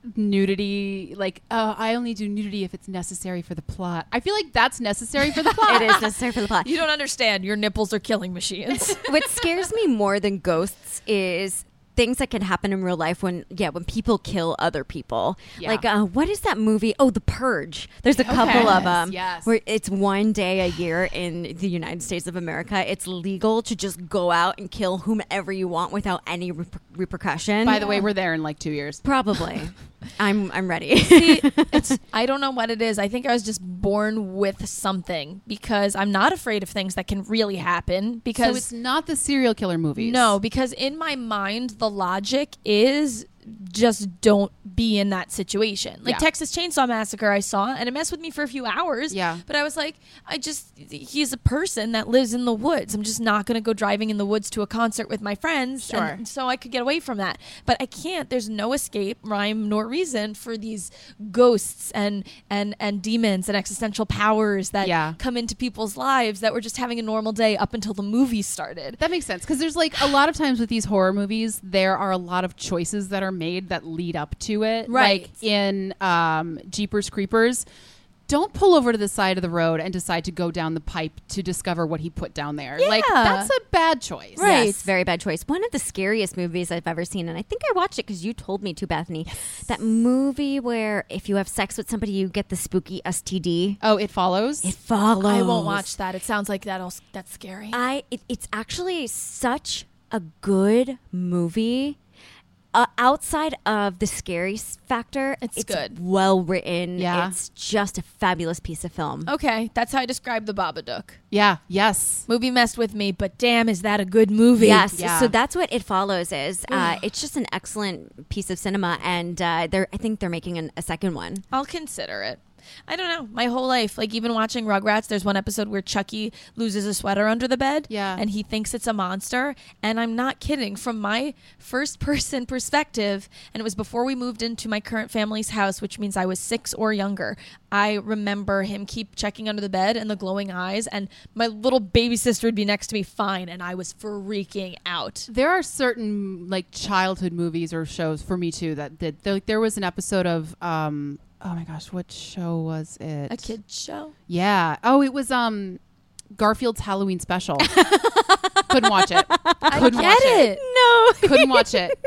[SPEAKER 6] nudity, like, oh, I only do nudity if it's necessary for the plot. I feel like that's necessary for the plot.
[SPEAKER 7] It is necessary for the plot.
[SPEAKER 4] You don't understand. Your nipples are killing machines.
[SPEAKER 7] What scares me more than ghosts is things that can happen in real life when yeah when people kill other people.
[SPEAKER 6] Yeah.
[SPEAKER 7] Like uh, what is that movie? Oh, The Purge. There's a couple of them
[SPEAKER 6] yes.
[SPEAKER 7] where it's one day a year in the United States of America. It's legal to just go out and kill whomever you want without any reper- repercussion.
[SPEAKER 6] By the way, we're there in like two years.
[SPEAKER 7] Probably. I'm I'm ready.
[SPEAKER 4] See, it's I don't know what it is. I think I was just born with something because I'm not afraid of things that can really happen. Because
[SPEAKER 6] So it's not the serial killer movies.
[SPEAKER 4] no, because in my mind the logic is just don't be in that situation. Like
[SPEAKER 6] Yeah.
[SPEAKER 4] Texas Chainsaw Massacre I saw and it messed with me for a few hours.
[SPEAKER 6] Yeah.
[SPEAKER 4] But I was like, I just he's a person that lives in the woods. I'm just not gonna go driving in the woods to a concert with my friends.
[SPEAKER 6] Sure.
[SPEAKER 4] And so I could get away from that. But I can't. There's no escape, rhyme, nor reason for these ghosts and and and demons and existential powers that
[SPEAKER 6] Yeah.
[SPEAKER 4] come into people's lives that were just having a normal day up until the movie started.
[SPEAKER 6] That makes sense because there's like a lot of times with these horror movies, there are a lot of choices that are made that lead up to it.
[SPEAKER 4] Right.
[SPEAKER 6] Like in um, Jeepers Creepers, don't pull over to the side of the road and decide to go down the pipe to discover what he put down there. Like
[SPEAKER 4] Yeah.
[SPEAKER 6] that's a bad choice.
[SPEAKER 4] Right.
[SPEAKER 7] Yes, very bad choice. One of the scariest movies I've ever seen, and I think I watched it because you told me to, Bethany. That movie where if you have sex with somebody, you get the spooky S T D.
[SPEAKER 6] Oh, It Follows.
[SPEAKER 7] It follows.
[SPEAKER 4] I won't watch that. It sounds like that. That's scary.
[SPEAKER 7] I. It, it's actually such a good movie. Uh, outside of the scary s- factor,
[SPEAKER 4] It's good.
[SPEAKER 7] well written.
[SPEAKER 6] Yeah.
[SPEAKER 7] It's just a fabulous piece of film.
[SPEAKER 4] Okay, that's how I describe the Babadook.
[SPEAKER 6] Yeah. Yes.
[SPEAKER 4] Movie messed with me, but damn, is that a good movie?
[SPEAKER 7] Yes,
[SPEAKER 6] Yeah.
[SPEAKER 7] so that's what It Follows is. Uh, it's just an excellent piece of cinema, and uh, they're I think they're making an, a second one.
[SPEAKER 4] I'll consider it. I don't know. My whole life, like even watching Rugrats, there's one episode where Chucky loses a sweater under the bed.
[SPEAKER 6] Yeah.
[SPEAKER 4] And he thinks it's a monster. And I'm not kidding. From my first person perspective, and it was before we moved into my current family's house, which means I was six or younger, I remember him keep checking under the bed and the glowing eyes. And my little baby sister would be next to me fine. And I was freaking out.
[SPEAKER 6] There are certain like childhood movies or shows for me too that did. There, like, there was an episode of um oh my gosh, what show was it?
[SPEAKER 4] A kid's show?
[SPEAKER 6] Yeah. Oh, it was um Garfield's Halloween special. Couldn't watch it.
[SPEAKER 4] I
[SPEAKER 6] Couldn't
[SPEAKER 4] get
[SPEAKER 6] watch
[SPEAKER 4] it.
[SPEAKER 7] No.
[SPEAKER 6] Couldn't watch it.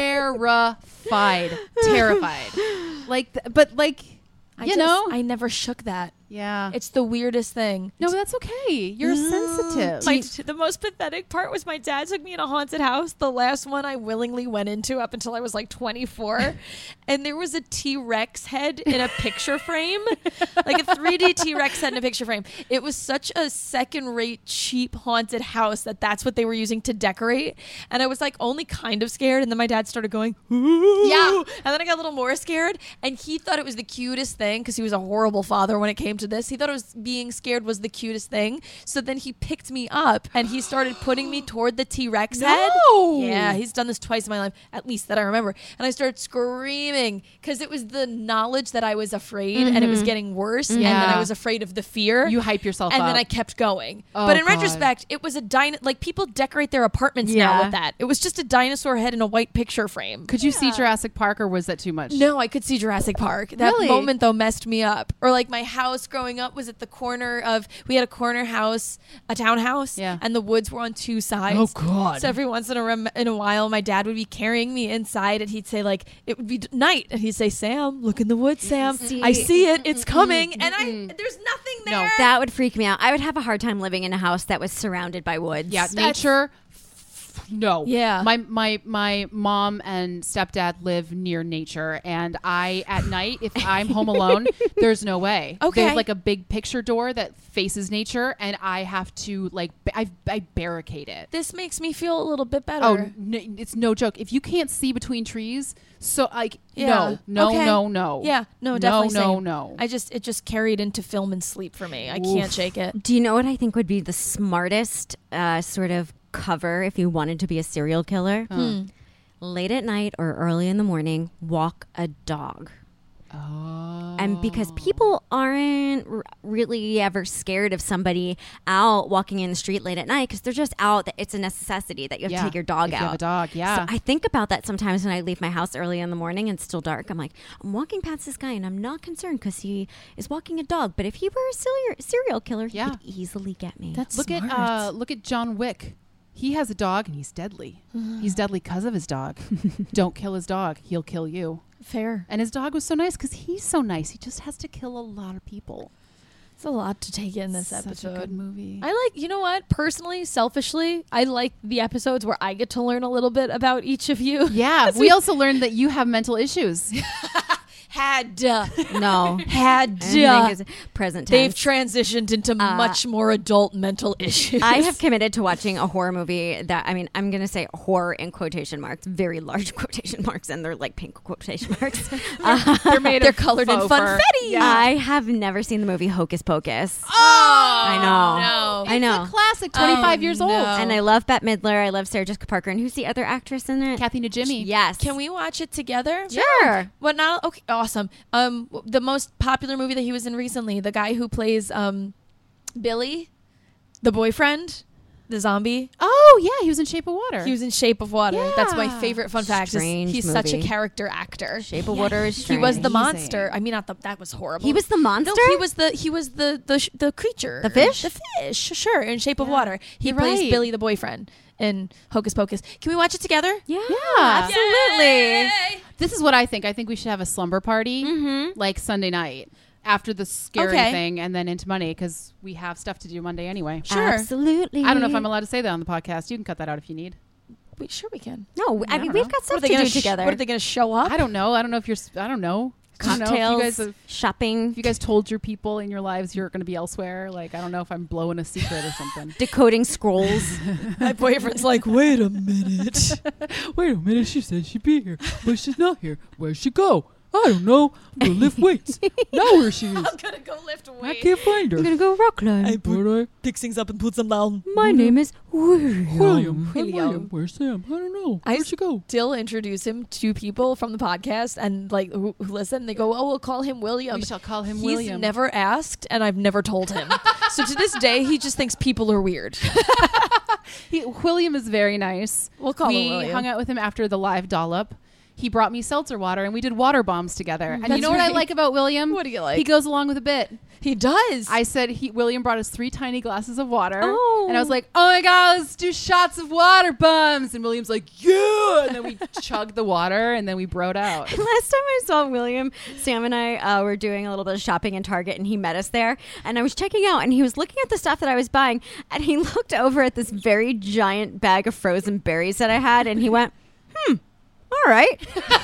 [SPEAKER 6] Terrified. Terrified. Like, th- but like,
[SPEAKER 4] I
[SPEAKER 6] you
[SPEAKER 4] just-
[SPEAKER 6] know,
[SPEAKER 4] I never shook that.
[SPEAKER 6] yeah.
[SPEAKER 4] It's the weirdest thing.
[SPEAKER 6] No, but that's okay. You're sensitive.
[SPEAKER 4] My, the most pathetic part was my dad took me in a haunted house, the last one I willingly went into up until I was like twenty-four. And there was a T-Rex head in a picture frame, like a three D T-Rex head in a picture frame. It was such a second-rate, cheap haunted house that that's what they were using to decorate. And I was like only kind of scared. And then my dad started going, ooh.
[SPEAKER 6] Yeah.
[SPEAKER 4] And then I got a little more scared. And he thought it was the cutest thing because he was a horrible father when it came to this. He thought it was being scared was the cutest thing. So then he picked me up and he started putting me toward the T-Rex head.
[SPEAKER 6] No.
[SPEAKER 4] Yeah, he's done this twice in my life, at least that I remember. And I started screaming because it was the knowledge that I was afraid and it was getting worse. And then
[SPEAKER 6] Yeah.
[SPEAKER 4] I was afraid of the fear.
[SPEAKER 6] You hype yourself
[SPEAKER 4] and
[SPEAKER 6] up.
[SPEAKER 4] then I kept going.
[SPEAKER 6] Oh,
[SPEAKER 4] but in
[SPEAKER 6] God.
[SPEAKER 4] retrospect, it was a dino- like people decorate their apartments now
[SPEAKER 7] Yeah.
[SPEAKER 4] with that. It was just a dinosaur head in a white picture frame.
[SPEAKER 6] Could you see Jurassic Park, or was that too much?
[SPEAKER 4] No, I could see Jurassic Park. That
[SPEAKER 6] Really?
[SPEAKER 4] moment though messed me up. Or like my house growing up was at the corner of we had a corner house, a townhouse,
[SPEAKER 6] Yeah.
[SPEAKER 4] and the woods were on two sides.
[SPEAKER 6] Oh, God.
[SPEAKER 4] So every once in a rem- in a while, my dad would be carrying me inside, and he'd say like it would be d- night, and he'd say, "Sam, look in the woods, Sam.
[SPEAKER 7] See-
[SPEAKER 4] I see it. It's coming." And I there's nothing
[SPEAKER 6] No,
[SPEAKER 4] there.
[SPEAKER 7] That would freak me out. I would have a hard time living in a house that was surrounded by woods.
[SPEAKER 6] Yeah,
[SPEAKER 4] That's-
[SPEAKER 6] nature. f- No.
[SPEAKER 4] Yeah.
[SPEAKER 6] My my my mom and stepdad live near nature, and I at night, if I'm home alone, there's no way.
[SPEAKER 4] Okay.
[SPEAKER 6] They have like a big picture door that faces nature, and I have to like ba- I I barricade it.
[SPEAKER 4] This makes me feel a little bit better.
[SPEAKER 6] Oh, n- it's no joke. If you can't see between trees, so like
[SPEAKER 4] Yeah.
[SPEAKER 6] no, no,
[SPEAKER 4] Okay.
[SPEAKER 6] no, no.
[SPEAKER 4] Yeah, no, definitely.
[SPEAKER 6] no,
[SPEAKER 4] same.
[SPEAKER 6] no.
[SPEAKER 4] I just it just carried into film and sleep for me. I can't shake it.
[SPEAKER 7] Do you know what I think would be the smartest uh, sort of cover if you wanted to be a serial killer?
[SPEAKER 4] Hmm.
[SPEAKER 7] Late at night or early in the morning, walk a dog.
[SPEAKER 6] Oh.
[SPEAKER 7] And because people aren't r- really ever scared of somebody out walking in the street late at night because they're just out. That it's a necessity that you have
[SPEAKER 6] Yeah,
[SPEAKER 7] to take your dog
[SPEAKER 6] if
[SPEAKER 7] out.
[SPEAKER 6] you have a dog, yeah.
[SPEAKER 7] So I think about that sometimes when I leave my house early in the morning and it's still dark. I'm like, I'm walking past this guy and I'm not concerned because he is walking a dog. But if he were a serial serial killer, he
[SPEAKER 6] Yeah.
[SPEAKER 7] could easily get me.
[SPEAKER 4] That's
[SPEAKER 6] Look
[SPEAKER 4] smart.
[SPEAKER 6] at uh, look at John Wick. He has a dog and he's deadly. He's deadly because of his dog. Don't kill his dog. He'll kill you.
[SPEAKER 4] fair.
[SPEAKER 6] And his dog was so nice because he's so nice. He just has to kill a lot of people.
[SPEAKER 4] It's a lot to take in this
[SPEAKER 6] Such
[SPEAKER 4] episode.
[SPEAKER 6] a good movie.
[SPEAKER 4] I like, you know what? Personally, selfishly, I like the episodes where I get to learn a little bit about each of you.
[SPEAKER 6] yeah. We also learned that you have mental issues.
[SPEAKER 4] Had uh,
[SPEAKER 7] no.
[SPEAKER 4] had
[SPEAKER 7] Everything
[SPEAKER 4] uh,
[SPEAKER 7] is present
[SPEAKER 4] they've
[SPEAKER 7] tense.
[SPEAKER 4] transitioned into
[SPEAKER 7] Uh,
[SPEAKER 4] much more adult mental issues.
[SPEAKER 7] I have committed to watching a horror movie that, I mean, I'm going to say horror in quotation marks, very large quotation marks, and they're like pink quotation marks. uh,
[SPEAKER 6] They're made
[SPEAKER 4] They're
[SPEAKER 6] of
[SPEAKER 4] colored in
[SPEAKER 6] faux fur.
[SPEAKER 4] funfetti.
[SPEAKER 7] I have never seen the movie Hocus Pocus.
[SPEAKER 6] Oh,
[SPEAKER 7] I know.
[SPEAKER 4] no.
[SPEAKER 7] I know.
[SPEAKER 6] It's a classic, twenty-five
[SPEAKER 4] Oh,
[SPEAKER 6] years
[SPEAKER 4] no.
[SPEAKER 6] old.
[SPEAKER 7] And I love Bette Midler. I love Sarah Jessica Parker. And who's the other actress in it?
[SPEAKER 6] Kathy Najimy.
[SPEAKER 7] Yes.
[SPEAKER 4] Can we watch it together?
[SPEAKER 7] Sure.
[SPEAKER 4] Well, not okay. Awesome. Um, w- the most popular movie that he was in recently, the guy who plays um, Billy, the boyfriend, the zombie.
[SPEAKER 6] Oh, yeah. He was in Shape of Water.
[SPEAKER 4] He was in Shape of Water. That's my
[SPEAKER 6] Yeah.
[SPEAKER 4] favorite fun fact. is
[SPEAKER 7] Strange
[SPEAKER 4] He's such a
[SPEAKER 7] movie.
[SPEAKER 4] character actor.
[SPEAKER 7] Shape of Water is
[SPEAKER 4] He
[SPEAKER 7] strange.
[SPEAKER 4] was the
[SPEAKER 6] Amazing.
[SPEAKER 4] monster. I mean, not the, that was horrible.
[SPEAKER 7] He was the monster?
[SPEAKER 4] No, he was the he was the the sh- the creature.
[SPEAKER 7] The fish?
[SPEAKER 4] The fish. Sure, in Shape of
[SPEAKER 6] Yeah.
[SPEAKER 4] Water. He
[SPEAKER 6] You're
[SPEAKER 4] plays
[SPEAKER 6] right.
[SPEAKER 4] Billy the boyfriend in Hocus Pocus. Can we watch it together?
[SPEAKER 7] Yeah,
[SPEAKER 6] Yeah.
[SPEAKER 7] absolutely.
[SPEAKER 6] This is what I think. I think we should have a slumber party
[SPEAKER 7] Mm-hmm.
[SPEAKER 6] like Sunday night after the scary
[SPEAKER 4] Okay.
[SPEAKER 6] thing and then into Monday because we have stuff to do Monday anyway.
[SPEAKER 4] Sure.
[SPEAKER 7] Absolutely.
[SPEAKER 6] I don't know if I'm allowed to say that on the podcast. You can cut that out if you need.
[SPEAKER 4] We, sure, we can.
[SPEAKER 7] No, I
[SPEAKER 6] I
[SPEAKER 7] mean,
[SPEAKER 6] don't
[SPEAKER 7] we've
[SPEAKER 6] know.
[SPEAKER 7] got
[SPEAKER 4] What
[SPEAKER 7] stuff
[SPEAKER 4] are they
[SPEAKER 7] to
[SPEAKER 4] gonna
[SPEAKER 7] do
[SPEAKER 4] sh-
[SPEAKER 7] together.
[SPEAKER 4] What are they going to show up?
[SPEAKER 6] I don't know. I don't know if you're. s- I don't know. I don't know if
[SPEAKER 7] Cocktails,
[SPEAKER 6] you guys have,
[SPEAKER 7] shopping,
[SPEAKER 6] if you guys told your people in your lives you're going to be elsewhere. Like I don't know if I'm blowing a secret or something.
[SPEAKER 7] decoding scrolls.
[SPEAKER 4] My boyfriend's like, wait a minute.
[SPEAKER 8] Wait a minute, she said she'd be here, but she's not here. Where'd she go? I don't know. I'm gonna lift weights. Now where she is?
[SPEAKER 4] I'm going to go lift
[SPEAKER 8] I
[SPEAKER 4] weights.
[SPEAKER 8] can't find her.
[SPEAKER 7] I'm gonna go rock climb.
[SPEAKER 8] But I,
[SPEAKER 1] Pick things up and put them down.
[SPEAKER 7] My name is William.
[SPEAKER 8] William. I'm
[SPEAKER 4] William.
[SPEAKER 8] William. Where's Sam? I don't know.
[SPEAKER 4] I
[SPEAKER 8] Where'd she go?
[SPEAKER 4] Still introduce him to people from the podcast and like who, who listen. They go, oh, we'll call him William.
[SPEAKER 6] We shall call him
[SPEAKER 4] He's
[SPEAKER 6] William.
[SPEAKER 4] never asked, and I've never told him. So to this day, he just thinks people are weird.
[SPEAKER 6] He, William is very nice.
[SPEAKER 4] We'll call
[SPEAKER 6] we
[SPEAKER 4] him William.
[SPEAKER 6] hung out with him after the live dollop. He brought me seltzer water and we did water bombs together. And you
[SPEAKER 4] That's
[SPEAKER 6] know what I
[SPEAKER 4] right.
[SPEAKER 6] like about William?
[SPEAKER 4] What do you like?
[SPEAKER 6] He goes along with a bit.
[SPEAKER 4] He does.
[SPEAKER 6] I said he William brought us three tiny glasses of water.
[SPEAKER 7] Oh.
[SPEAKER 6] And I was like, oh my God, let's do shots of water bombs. And William's like, yeah. And then we chugged the water and then we broed out.
[SPEAKER 7] Last time I saw William, Sam and I uh, were doing a little bit of shopping in Target, and he met us there. And I was checking out, and he was looking at the stuff that I was buying, and he looked over at this very giant bag of frozen berries that I had, and he went, "Hmm, all right."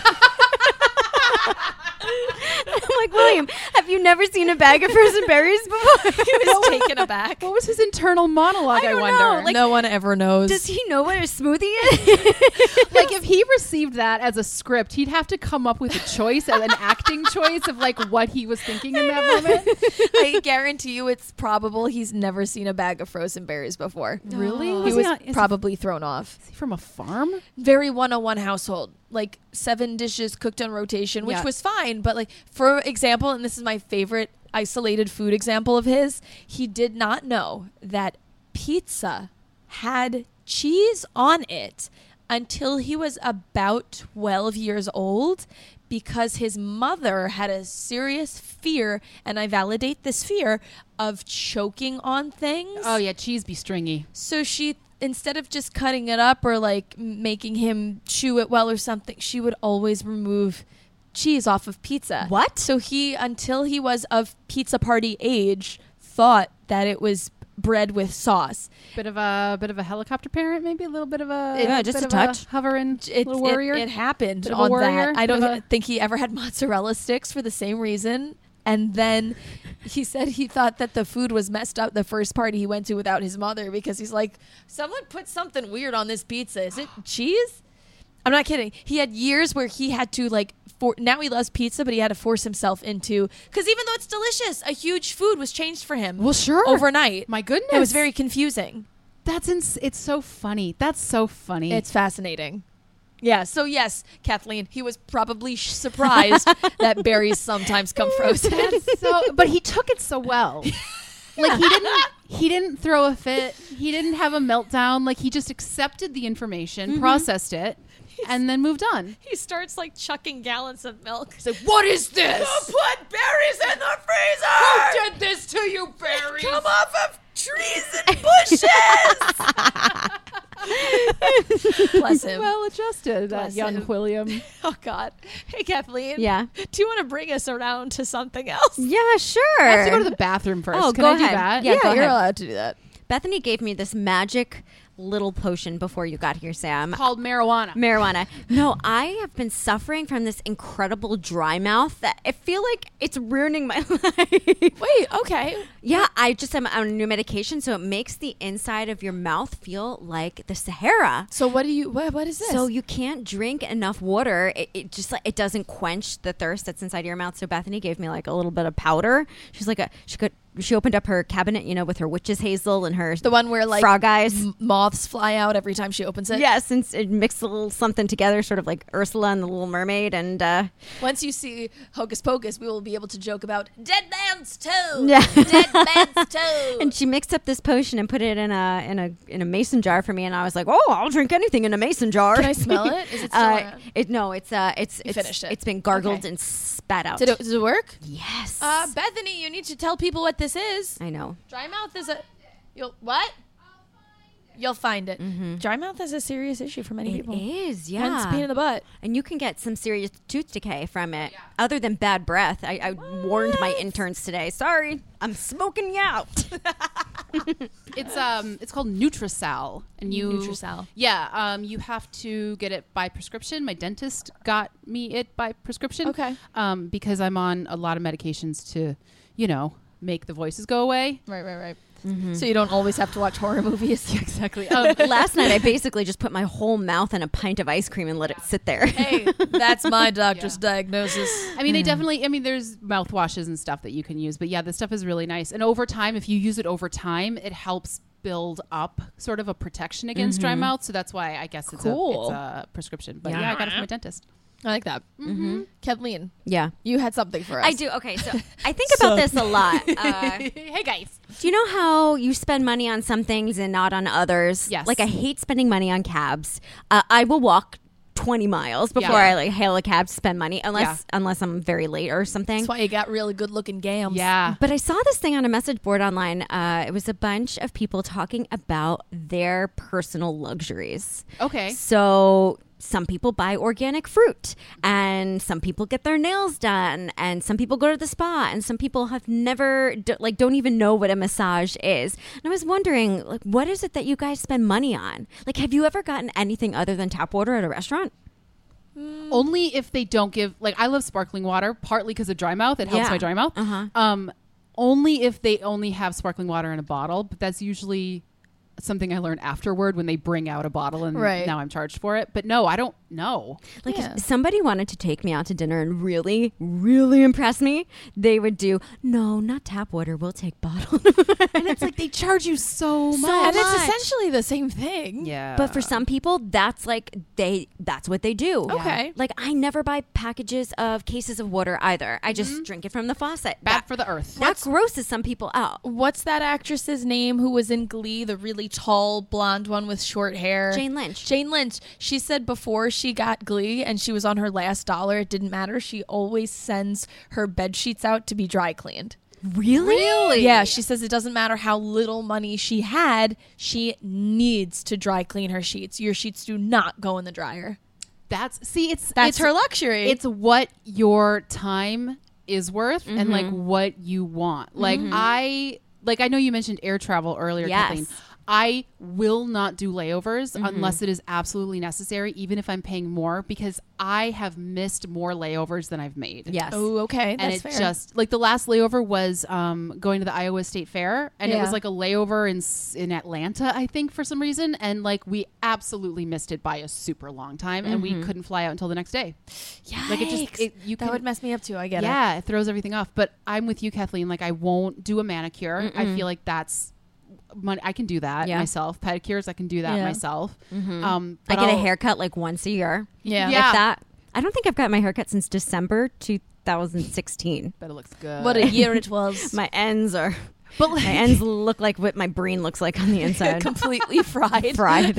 [SPEAKER 7] I'm like, William, have you never seen a bag of frozen berries before?
[SPEAKER 4] he was taken aback.
[SPEAKER 6] What was his internal monologue, I,
[SPEAKER 7] I don't
[SPEAKER 6] wonder?
[SPEAKER 7] know, like-
[SPEAKER 4] no one ever knows.
[SPEAKER 7] Does he know what a smoothie is?
[SPEAKER 6] like if he received that as a script, he'd have to come up with a choice, an acting choice of like what he was thinking in that moment.
[SPEAKER 4] I guarantee you, it's probable he's never seen a bag of frozen berries before.
[SPEAKER 6] Really?
[SPEAKER 4] He
[SPEAKER 6] Was
[SPEAKER 4] was
[SPEAKER 6] he not- is he-
[SPEAKER 4] probably thrown off.
[SPEAKER 6] Is he from a farm?
[SPEAKER 4] Very one oh one household, like seven dishes cooked on rotation, which
[SPEAKER 6] Yeah.
[SPEAKER 4] was fine. But like, for example, and this is my favorite isolated food example of his, he did not know that pizza had cheese on it until he was about twelve years old, because his mother had a serious fear, and I validate this fear, of choking on things.
[SPEAKER 6] Oh yeah, cheese be stringy.
[SPEAKER 4] So she, instead of just cutting it up or like m- making him chew it well or something, she would always remove cheese off of pizza.
[SPEAKER 7] What?
[SPEAKER 4] So he, until he was of pizza party age, thought that it was bread with sauce.
[SPEAKER 6] Bit of a bit of a helicopter parent, maybe a little bit of a
[SPEAKER 7] Yeah, just
[SPEAKER 6] bit
[SPEAKER 7] a
[SPEAKER 6] of
[SPEAKER 7] touch.
[SPEAKER 6] hovering
[SPEAKER 4] It,
[SPEAKER 6] little
[SPEAKER 4] it-
[SPEAKER 6] warrior.
[SPEAKER 4] it happened
[SPEAKER 6] Bit of a
[SPEAKER 4] on
[SPEAKER 6] warrior,
[SPEAKER 4] that. I
[SPEAKER 6] bit
[SPEAKER 4] don't
[SPEAKER 6] of a-
[SPEAKER 4] think he ever had mozzarella sticks for the same reason. And then he said he thought that the food was messed up the first party he went to without his mother, because he's like, someone put something weird on this pizza. Is it cheese? I'm not kidding. He had years where he had to like, for, now he loves pizza, but he had to force himself into, because even though it's delicious, a huge food was changed for him.
[SPEAKER 6] Well, sure.
[SPEAKER 4] Overnight.
[SPEAKER 6] My goodness,
[SPEAKER 4] It was very confusing.
[SPEAKER 6] That's ins- it's so funny. That's so funny.
[SPEAKER 4] It's fascinating.
[SPEAKER 1] Yeah, so yes, Kathleen, he was probably sh- surprised that berries sometimes come frozen.
[SPEAKER 6] So, but he took it so well. Like he didn't he didn't throw a fit. He didn't have a meltdown. Like he just accepted the information,
[SPEAKER 1] Mm-hmm.
[SPEAKER 6] processed it, and then moved on.
[SPEAKER 1] He starts like chucking gallons of milk.
[SPEAKER 2] So what is this?
[SPEAKER 1] Who put berries in the freezer?
[SPEAKER 2] Who did this to you, berries?
[SPEAKER 1] Come off of trees and bushes. Bless him.
[SPEAKER 6] Well adjusted, that
[SPEAKER 1] Bless
[SPEAKER 6] young
[SPEAKER 1] him.
[SPEAKER 6] William.
[SPEAKER 1] Oh God. Hey Kathleen.
[SPEAKER 7] Yeah.
[SPEAKER 1] Do you want to bring us around to something else?
[SPEAKER 7] Yeah, sure.
[SPEAKER 6] I have to go to the bathroom first.
[SPEAKER 7] Oh,
[SPEAKER 6] Can
[SPEAKER 7] go
[SPEAKER 6] I do
[SPEAKER 7] ahead.
[SPEAKER 6] that?
[SPEAKER 7] Yeah, go
[SPEAKER 1] you're
[SPEAKER 7] ahead.
[SPEAKER 1] allowed to do that.
[SPEAKER 7] Bethany gave me this magic little potion before you got here, Sam.
[SPEAKER 6] Called marijuana.
[SPEAKER 7] Marijuana. No, I have been suffering from this incredible dry mouth that I feel like it's ruining my life.
[SPEAKER 1] Wait, okay.
[SPEAKER 7] Yeah, I just am on a new medication, so it makes the inside of your mouth feel like the Sahara.
[SPEAKER 1] So what do you what what is this?
[SPEAKER 7] So you can't drink enough water. It, it just like it doesn't quench the thirst that's inside your mouth. So Bethany gave me like a little bit of powder. She's like a she could she opened up her cabinet, you know, with her witch's hazel and her
[SPEAKER 1] the one where like
[SPEAKER 7] frog eyes.
[SPEAKER 1] m- moths fly out every time she opens it.
[SPEAKER 7] Yes, and it mixed a little something together, sort of like Ursula and the Little Mermaid, and uh,
[SPEAKER 1] Once you see Hocus Pocus, we will be able to joke about dead man's toe.
[SPEAKER 7] Yeah.
[SPEAKER 1] Dead man's toe.
[SPEAKER 7] and she mixed up this potion and put it in a in a in a mason jar for me, and I was like, oh, I'll drink anything in a mason jar.
[SPEAKER 1] Can I smell it? Is it still
[SPEAKER 7] Uh,
[SPEAKER 1] around?
[SPEAKER 7] it no, it's uh, it's
[SPEAKER 1] You
[SPEAKER 7] it's
[SPEAKER 1] finished it.
[SPEAKER 7] It's been gargled
[SPEAKER 1] Okay.
[SPEAKER 7] and spat out.
[SPEAKER 1] Did it, does it work?
[SPEAKER 7] Yes.
[SPEAKER 1] Uh, Bethany, you need to tell people what this is.
[SPEAKER 7] I know.
[SPEAKER 1] Dry mouth is a. You'll what? You'll find it. Dry mouth is a serious issue for many
[SPEAKER 7] It
[SPEAKER 1] people.
[SPEAKER 7] is,
[SPEAKER 1] And it's a
[SPEAKER 7] yeah.
[SPEAKER 1] pain in the butt.
[SPEAKER 7] And you can get some serious tooth decay from it. Other than bad breath, I, I warned my interns today. Sorry, I'm smoking you out.
[SPEAKER 6] It's um, it's called Nutrisal, and you
[SPEAKER 1] Nutrisal.
[SPEAKER 6] Yeah, um, you have to get it by prescription. My dentist got me it by prescription.
[SPEAKER 1] Okay.
[SPEAKER 6] Um, because I'm on a lot of medications to, you know, make the voices go away.
[SPEAKER 1] Right, right, right. So you don't always have to watch horror movies.
[SPEAKER 6] Exactly. Um,
[SPEAKER 7] Last night, I basically just put my whole mouth in a pint of ice cream and let it sit there.
[SPEAKER 1] Hey, that's my doctor's diagnosis.
[SPEAKER 6] I mean, they definitely. I mean, there's mouthwashes and stuff that you can use, but yeah, this stuff is really nice. And over time, if you use it over time, it helps build up sort of a protection against dry mouth. So that's why I guess it's,
[SPEAKER 1] Cool.
[SPEAKER 6] a, it's a prescription. But yeah. I got it from my dentist.
[SPEAKER 1] I like that. Mm-hmm. Kathleen,
[SPEAKER 7] Yeah.
[SPEAKER 1] you had something for us.
[SPEAKER 7] I do. Okay, so I think about this a lot. Uh,
[SPEAKER 6] Hey guys.
[SPEAKER 7] do you know how you spend money on some things and not on others?
[SPEAKER 6] Yes.
[SPEAKER 7] Like I hate spending money on cabs. Uh, I will walk twenty miles before
[SPEAKER 6] Yeah.
[SPEAKER 7] I like hail a cab to spend money, unless
[SPEAKER 6] Yeah.
[SPEAKER 7] unless I'm very late or something.
[SPEAKER 1] That's why you got really good looking gams.
[SPEAKER 6] Yeah.
[SPEAKER 7] But I saw this thing on a message board online. Uh, it was a bunch of people talking about their personal luxuries.
[SPEAKER 6] Okay.
[SPEAKER 7] So some people buy organic fruit, and some people get their nails done, and some people go to the spa, and some people have never d- like don't even know what a massage is. And I was wondering, like, what is it that you guys spend money on? Like, have you ever gotten anything other than tap water at a restaurant?
[SPEAKER 6] Only if they don't give, like, I love sparkling water, partly because of dry mouth. It helps
[SPEAKER 7] Yeah.
[SPEAKER 6] my dry mouth.
[SPEAKER 7] Uh-huh.
[SPEAKER 6] Um, only if they only have sparkling water in a bottle, but that's usually something I learned afterward when they bring out a bottle and
[SPEAKER 1] Right.
[SPEAKER 6] now I'm charged for it. But no, I don't know.
[SPEAKER 7] Like
[SPEAKER 1] Yeah.
[SPEAKER 7] if somebody wanted to take me out to dinner and really, really impress me, they would do, no, not tap water. We'll take bottled.
[SPEAKER 6] And it's like they charge you so much.
[SPEAKER 7] So
[SPEAKER 1] And it's
[SPEAKER 7] much.
[SPEAKER 1] essentially the same thing.
[SPEAKER 6] Yeah.
[SPEAKER 7] But for some people, that's like they that's what they do.
[SPEAKER 1] Okay.
[SPEAKER 7] Like I never buy packages of cases of water either. I just drink it from the faucet.
[SPEAKER 6] bad
[SPEAKER 7] That,
[SPEAKER 6] for the earth.
[SPEAKER 7] that grosses some people out.
[SPEAKER 1] What's that actress's name who was in Glee, the really tall blonde one with short hair?
[SPEAKER 7] Jane Lynch.
[SPEAKER 1] Jane Lynch. She said before she got Glee and she was on her last dollar, it didn't matter. She always sends her bed sheets out to be dry cleaned.
[SPEAKER 7] Really?
[SPEAKER 1] Yeah, she says it doesn't matter how little money she had, she needs to dry clean her sheets. Your sheets do not go in the dryer.
[SPEAKER 6] That's see, it's
[SPEAKER 1] That's
[SPEAKER 6] it's,
[SPEAKER 1] her luxury.
[SPEAKER 6] It's what your time is worth and like what you want. Like I like I know you mentioned air travel earlier,
[SPEAKER 7] Yes.
[SPEAKER 6] Kathleen. I will not do layovers unless it is absolutely necessary, even if I'm paying more, because I have missed more layovers than I've made.
[SPEAKER 7] Yes.
[SPEAKER 1] oh, okay.
[SPEAKER 6] And
[SPEAKER 1] That's
[SPEAKER 6] it
[SPEAKER 1] fair.
[SPEAKER 6] just like the last layover was um, going to the Iowa State Fair, and it
[SPEAKER 1] Yeah.
[SPEAKER 6] was like a layover in s- in Atlanta, I think, for some reason, and like we absolutely missed it by a super long time, and we couldn't fly out until the next day.
[SPEAKER 1] Yikes.
[SPEAKER 6] Like it just it, you
[SPEAKER 1] that
[SPEAKER 6] can,
[SPEAKER 1] would mess me up too. I get it.
[SPEAKER 6] yeah, it throws everything off. But I'm with you, Kathleen. Like I won't do a manicure. I feel like that's money. I can do that
[SPEAKER 7] Yeah.
[SPEAKER 6] myself. Pedicures, I can do that
[SPEAKER 1] Yeah.
[SPEAKER 6] myself.
[SPEAKER 7] Mhm.
[SPEAKER 6] Um,
[SPEAKER 7] I
[SPEAKER 6] but
[SPEAKER 7] get a
[SPEAKER 6] I'll-
[SPEAKER 7] haircut like once a year.
[SPEAKER 1] Yeah.
[SPEAKER 6] Yeah.
[SPEAKER 7] If that. I don't think I've got my haircut since December two thousand sixteen.
[SPEAKER 6] But it looks good.
[SPEAKER 1] What a year it was.
[SPEAKER 7] My ends are.
[SPEAKER 6] But
[SPEAKER 7] My
[SPEAKER 6] like,
[SPEAKER 7] ends look like what my brain looks like on the inside.
[SPEAKER 1] Completely fried.
[SPEAKER 7] Fried.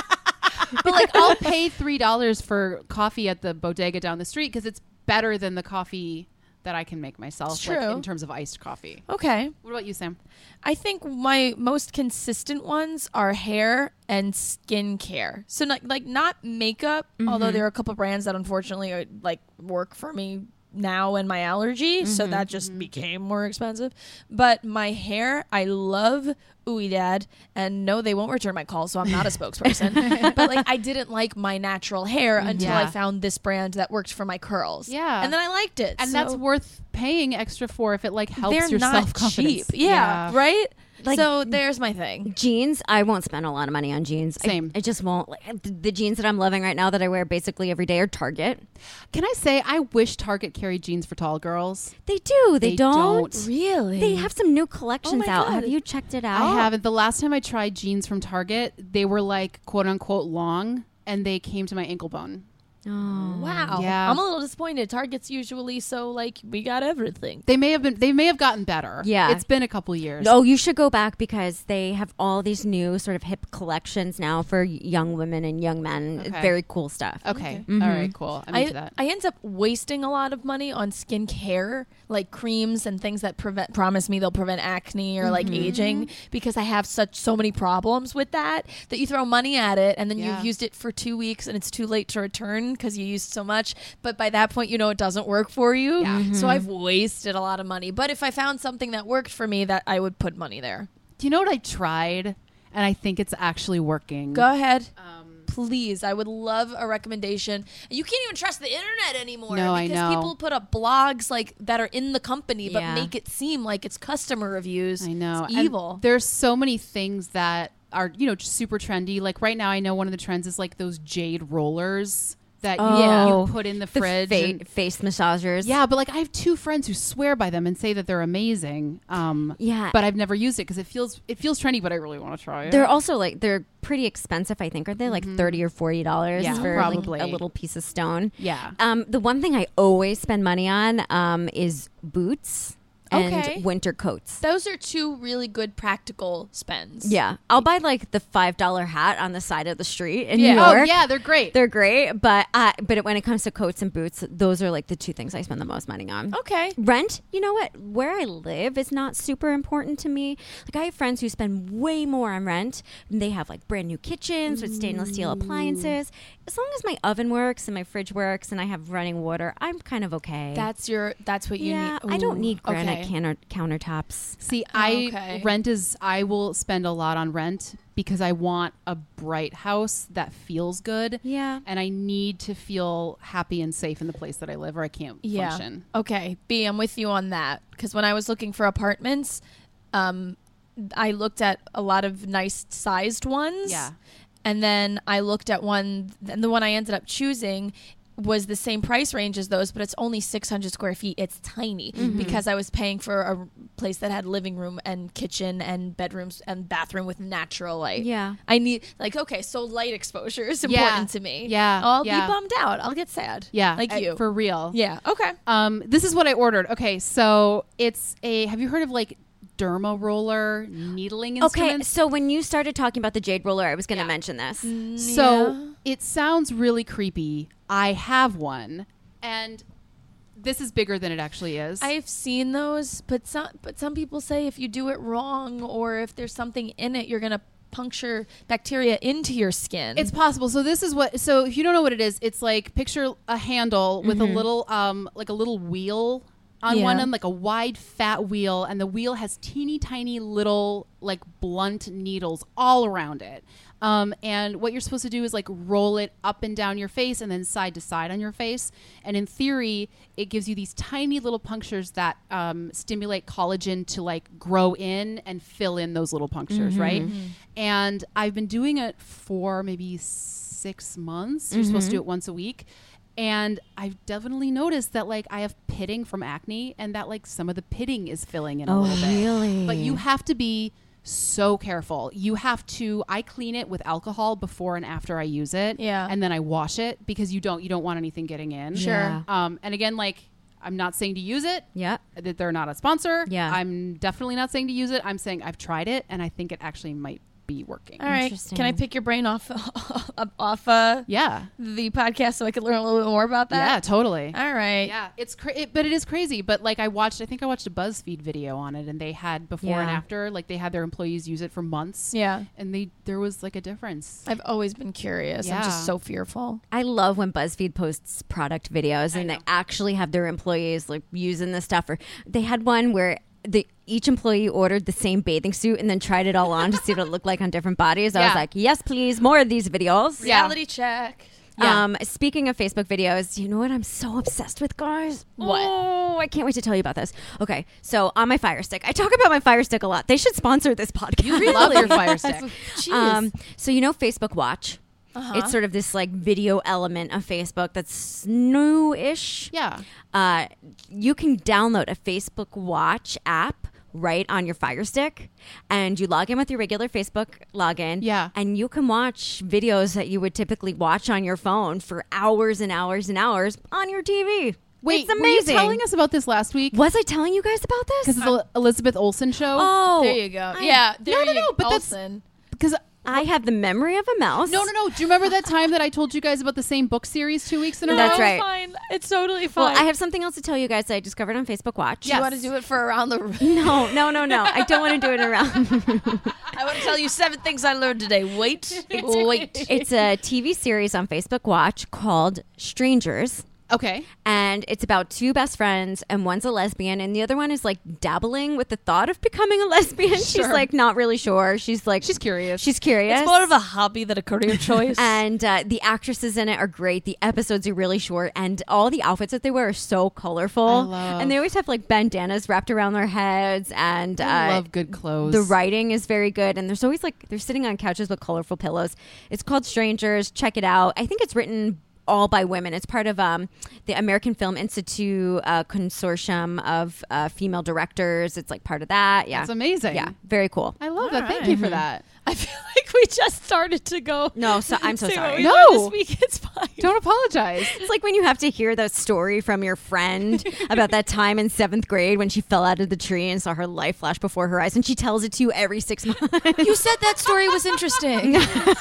[SPEAKER 6] but like I'll pay three dollars for coffee at the bodega down the street because it's better than the coffee that I can make myself.
[SPEAKER 1] It's
[SPEAKER 6] like,
[SPEAKER 1] true.
[SPEAKER 6] in terms of iced coffee.
[SPEAKER 1] Okay.
[SPEAKER 6] What about you, Sam?
[SPEAKER 1] I think my most consistent ones are hair and skincare. So not like not makeup, although there are a couple brands that unfortunately are, like work for me now and my allergy, so that just became more expensive. But my hair, I love Ouidad, and no, they won't return my call, so I'm not a spokesperson. But like I didn't like my natural hair until I
[SPEAKER 6] Yeah.
[SPEAKER 1] found this brand that worked for my curls.
[SPEAKER 6] Yeah.
[SPEAKER 1] And then I liked it.
[SPEAKER 6] And
[SPEAKER 1] so
[SPEAKER 6] that's worth paying extra for if it like helps
[SPEAKER 1] they're
[SPEAKER 6] your
[SPEAKER 1] not
[SPEAKER 6] self confidence.
[SPEAKER 1] cheap. Yeah, right?
[SPEAKER 7] Like-
[SPEAKER 1] so there's my thing.
[SPEAKER 7] Jeans, I won't spend a lot of money on jeans. I-
[SPEAKER 6] Same.
[SPEAKER 7] I, just won't. Like, the, the jeans that I'm loving right now that I wear basically every day are Target.
[SPEAKER 6] Can I say I wish Target carried jeans for tall girls?
[SPEAKER 7] They do. They,
[SPEAKER 6] They
[SPEAKER 7] don't.
[SPEAKER 6] don't.
[SPEAKER 1] Really?
[SPEAKER 7] They have some new collections
[SPEAKER 1] my
[SPEAKER 7] out.
[SPEAKER 1] God.
[SPEAKER 7] Have you checked it out?
[SPEAKER 6] I haven't. The last time I tried jeans from Target, they were like quote unquote long, and they came to my ankle bone.
[SPEAKER 7] Oh.
[SPEAKER 1] Wow.
[SPEAKER 6] Yeah.
[SPEAKER 1] I'm a little disappointed. Target's usually so like we got everything.
[SPEAKER 6] They may have been. They may have gotten better.
[SPEAKER 7] Yeah.
[SPEAKER 6] it's been a couple years.
[SPEAKER 7] Oh, you should go back because they have all these new sort of hip collections now for y- young women and young men.
[SPEAKER 6] Okay.
[SPEAKER 7] Very cool stuff.
[SPEAKER 6] Okay.
[SPEAKER 7] Mhm.
[SPEAKER 6] All right. Cool. I'm into
[SPEAKER 1] I,
[SPEAKER 6] that.
[SPEAKER 1] I end up wasting a lot of money on skincare, like creams and things that prevent promise me they'll prevent acne or like aging, because I have such so many problems with that that you throw money at it and then
[SPEAKER 6] Yeah.
[SPEAKER 1] you've used it for two weeks and it's too late to return because you used so much. But by that point, you know it doesn't work for you.
[SPEAKER 6] Yeah.
[SPEAKER 1] So I've wasted a lot of money. But if I found something that worked for me, that I would put money there.
[SPEAKER 6] Do you know what I tried? And I think it's actually working.
[SPEAKER 1] Go ahead.
[SPEAKER 6] Um,
[SPEAKER 1] Please, I would love a recommendation. You can't even trust the internet anymore.
[SPEAKER 6] No, I
[SPEAKER 1] because
[SPEAKER 6] know.
[SPEAKER 1] people put up blogs like that are in the company, but
[SPEAKER 7] Yeah.
[SPEAKER 1] make it seem like it's customer reviews.
[SPEAKER 6] I know.
[SPEAKER 1] It's
[SPEAKER 6] And
[SPEAKER 1] evil.
[SPEAKER 6] there's so many things that are, you know, just super trendy. Like right now, I know one of the trends is like those jade rollers that you,
[SPEAKER 7] Oh.
[SPEAKER 6] you put in the,
[SPEAKER 7] The
[SPEAKER 6] fridge.
[SPEAKER 7] fa-
[SPEAKER 6] and-
[SPEAKER 7] face massagers.
[SPEAKER 6] yeah, but like I have two friends who swear by them and say that they're amazing. Um,
[SPEAKER 7] Yeah.
[SPEAKER 6] but I've never used it because it feels it feels trendy, but I really want to try it.
[SPEAKER 7] They're also like they're pretty expensive. I think aren't they like thirty or forty dollars
[SPEAKER 6] Yeah,
[SPEAKER 7] for
[SPEAKER 6] probably.
[SPEAKER 7] like, a little piece of stone?
[SPEAKER 6] yeah.
[SPEAKER 7] Um, the one thing I always spend money on um, is boots and
[SPEAKER 1] Okay.
[SPEAKER 7] winter coats.
[SPEAKER 1] Those are two really good practical spends.
[SPEAKER 7] Yeah, I'll buy like the five dollar hat on the side of the street in
[SPEAKER 1] Yeah.
[SPEAKER 7] New
[SPEAKER 6] Oh
[SPEAKER 7] York.
[SPEAKER 6] yeah, they're great.
[SPEAKER 7] They're great, but uh, but when it comes to coats and boots, those are like the two things I spend the most money on.
[SPEAKER 1] Okay.
[SPEAKER 7] Rent, you know what? Where I live is not super important to me. Like I have friends who spend way more on rent. And they have like brand new kitchens with stainless steel appliances. As long as my oven works and my fridge works and I have running water, I'm kind of okay.
[SPEAKER 1] That's your. That's what you
[SPEAKER 7] yeah,
[SPEAKER 1] need.
[SPEAKER 7] I don't
[SPEAKER 1] Ooh,
[SPEAKER 7] need granite
[SPEAKER 1] okay.
[SPEAKER 7] counter- countertops.
[SPEAKER 6] See, I
[SPEAKER 1] Okay.
[SPEAKER 6] rent is I will spend a lot on rent because I want a bright house that feels good.
[SPEAKER 7] Yeah.
[SPEAKER 6] And I need to feel happy and safe in the place that I live or I can't
[SPEAKER 1] Yeah.
[SPEAKER 6] function.
[SPEAKER 1] Okay. B, I'm with you on that. Because when I was looking for apartments, um, I looked at a lot of nice sized ones.
[SPEAKER 6] Yeah.
[SPEAKER 1] And then I looked at one, and the one I ended up choosing was the same price range as those, but it's only six hundred square feet. It's tiny because I was paying for a place that had living room and kitchen and bedrooms and bathroom with natural light.
[SPEAKER 7] Yeah.
[SPEAKER 1] I need, like, okay, so light exposure is
[SPEAKER 6] Yeah.
[SPEAKER 1] important to me.
[SPEAKER 6] Yeah.
[SPEAKER 1] I'll
[SPEAKER 6] Yeah.
[SPEAKER 1] be bummed out. I'll get sad.
[SPEAKER 6] Yeah.
[SPEAKER 1] Like
[SPEAKER 6] I-
[SPEAKER 1] you.
[SPEAKER 6] For real.
[SPEAKER 1] yeah. Okay.
[SPEAKER 6] Um, this is what I ordered. Okay, so it's a have you heard of like derma roller needling
[SPEAKER 7] Okay,
[SPEAKER 6] instruments?
[SPEAKER 7] so when you started talking about the jade roller, I was going to
[SPEAKER 6] Yeah.
[SPEAKER 7] mention this.
[SPEAKER 6] So
[SPEAKER 1] Yeah.
[SPEAKER 6] it sounds really creepy. I have one, and this is bigger than it actually is.
[SPEAKER 1] I've seen those, but some but some people say if you do it wrong or if there's something in it, you're gonna puncture bacteria into your skin.
[SPEAKER 6] It's possible. So this is what. So if you don't know what it is, it's like picture a handle with a little, um, like a little wheel on
[SPEAKER 1] Yeah.
[SPEAKER 6] one end, like a wide fat wheel, and the wheel has teeny tiny little like blunt needles all around it. Um, and what you're supposed to do is like roll it up and down your face and then side to side on your face. And in theory, it gives you these tiny little punctures that um, stimulate collagen to like grow in and fill in those little punctures, right? And I've been doing it for maybe six months. You're supposed to do it once a week. And I've definitely noticed that like I have pitting from acne and that like some of the pitting is filling in a
[SPEAKER 7] Oh,
[SPEAKER 6] little bit.
[SPEAKER 7] really?
[SPEAKER 6] But you have to be so careful. You have to, I clean it with alcohol before and after I use it.
[SPEAKER 1] Yeah.
[SPEAKER 6] And then I wash it because you don't, you don't want anything getting in.
[SPEAKER 1] Sure.
[SPEAKER 7] Yeah.
[SPEAKER 6] Um, and again, like, I'm not saying to use it.
[SPEAKER 7] Yeah.
[SPEAKER 6] That they're not a sponsor.
[SPEAKER 7] Yeah.
[SPEAKER 6] I'm definitely not saying to use it. I'm saying I've tried it and I think it actually might be working.
[SPEAKER 1] All right.
[SPEAKER 7] Interesting.
[SPEAKER 1] Can I pick your brain off off uh,
[SPEAKER 6] Yeah.
[SPEAKER 1] the podcast so I can learn a little bit more about
[SPEAKER 6] Yeah,
[SPEAKER 1] that?
[SPEAKER 6] totally.
[SPEAKER 1] All right.
[SPEAKER 6] Yeah, it's cra- it, but it is crazy. But like I watched, I think I watched a BuzzFeed video on it, and they had before and
[SPEAKER 7] Yeah.
[SPEAKER 6] after, like they had their employees use it for months.
[SPEAKER 1] Yeah.
[SPEAKER 6] and they there was like a difference.
[SPEAKER 1] I've always been curious. I'm
[SPEAKER 6] Yeah.
[SPEAKER 1] just so fearful.
[SPEAKER 7] I love when BuzzFeed posts product videos and they actually have their employees like using the stuff. Or they had one where the each employee ordered the same bathing suit and then tried it all on to see what it looked like on different bodies. I
[SPEAKER 6] Yeah.
[SPEAKER 7] was like, yes, please, more of these videos.
[SPEAKER 6] Yeah.
[SPEAKER 1] Reality check.
[SPEAKER 6] Yeah.
[SPEAKER 7] Um, speaking of Facebook videos, you know what I'm so obsessed with, guys?
[SPEAKER 1] What?
[SPEAKER 7] Oh, I can't wait to tell you about this. Okay, so on my Fire Stick, I talk about my Fire Stick a lot. They should sponsor this podcast.
[SPEAKER 6] You love your Fire Stick.
[SPEAKER 1] Jeez.
[SPEAKER 7] Um, so you know Facebook Watch?
[SPEAKER 1] Uh-huh.
[SPEAKER 7] It's sort of this like video element of Facebook that's new-ish.
[SPEAKER 6] Yeah.
[SPEAKER 7] Uh, you can download a Facebook Watch app right on your Fire Stick, and you log in with your regular Facebook login.
[SPEAKER 6] Yeah.
[SPEAKER 7] And you can watch videos that you would typically watch on your phone for hours and hours and hours on your T V.
[SPEAKER 6] Wait,
[SPEAKER 7] it's
[SPEAKER 6] were you
[SPEAKER 7] amazing.
[SPEAKER 6] telling us about this last week?
[SPEAKER 7] Was I telling you guys about this?
[SPEAKER 6] Because it's the Elizabeth Olsen show.
[SPEAKER 7] Oh,
[SPEAKER 1] there you go.
[SPEAKER 7] I-
[SPEAKER 1] yeah. There
[SPEAKER 6] no,
[SPEAKER 1] you
[SPEAKER 6] no, but that's-
[SPEAKER 1] Olsen.
[SPEAKER 6] Because
[SPEAKER 7] I have the memory of a mouse.
[SPEAKER 6] no, no, no. Do you remember that time that I told you guys about the same book series two weeks in a row?
[SPEAKER 7] That's
[SPEAKER 1] No,
[SPEAKER 7] right.
[SPEAKER 1] Fine. It's totally
[SPEAKER 7] Well,
[SPEAKER 1] fine.
[SPEAKER 7] I have something else to tell you guys that I discovered on Facebook Watch.
[SPEAKER 1] Do you want to do it for around the room?
[SPEAKER 7] No, no, no, no. I don't want to do it around.
[SPEAKER 1] I want to tell you seven things I learned today. Wait. Wait.
[SPEAKER 7] It's a T V series on Facebook Watch called Strangers.
[SPEAKER 6] Okay.
[SPEAKER 7] And it's about two best friends, and one's a lesbian, and the other one is like dabbling with the thought of becoming a lesbian. She's
[SPEAKER 1] Sure.
[SPEAKER 7] like not really sure. She's like
[SPEAKER 6] She's curious.
[SPEAKER 7] She's curious.
[SPEAKER 1] It's more of a hobby than a career choice.
[SPEAKER 7] And uh, the actresses in it are great. The episodes are really short, and all the outfits that they wear are so colorful.
[SPEAKER 6] I love-
[SPEAKER 7] And they always have like bandanas wrapped around their heads, and
[SPEAKER 6] I
[SPEAKER 7] uh,
[SPEAKER 6] love good clothes.
[SPEAKER 7] the writing is very good. And there's always like they're sitting on couches with colorful pillows. It's called Strangers. Check it out. I think it's written all by women. It's part of um, the American Film Institute uh, consortium of uh, female directors. It's like part of that. Yeah,
[SPEAKER 6] That's amazing.
[SPEAKER 7] yeah, very cool.
[SPEAKER 6] I love
[SPEAKER 1] All
[SPEAKER 6] that. Thank
[SPEAKER 1] right.
[SPEAKER 6] you for that.
[SPEAKER 1] I feel like we just started to go.
[SPEAKER 7] No, so I'm so
[SPEAKER 1] say what
[SPEAKER 7] sorry.
[SPEAKER 1] we
[SPEAKER 6] No.
[SPEAKER 1] learned this week. It's fine.
[SPEAKER 6] Don't apologize.
[SPEAKER 7] It's like when you have to hear the story from your friend about that time in seventh grade when she fell out of the tree and saw her life flash before her eyes, and she tells it to you every six months.
[SPEAKER 1] You said that story was interesting.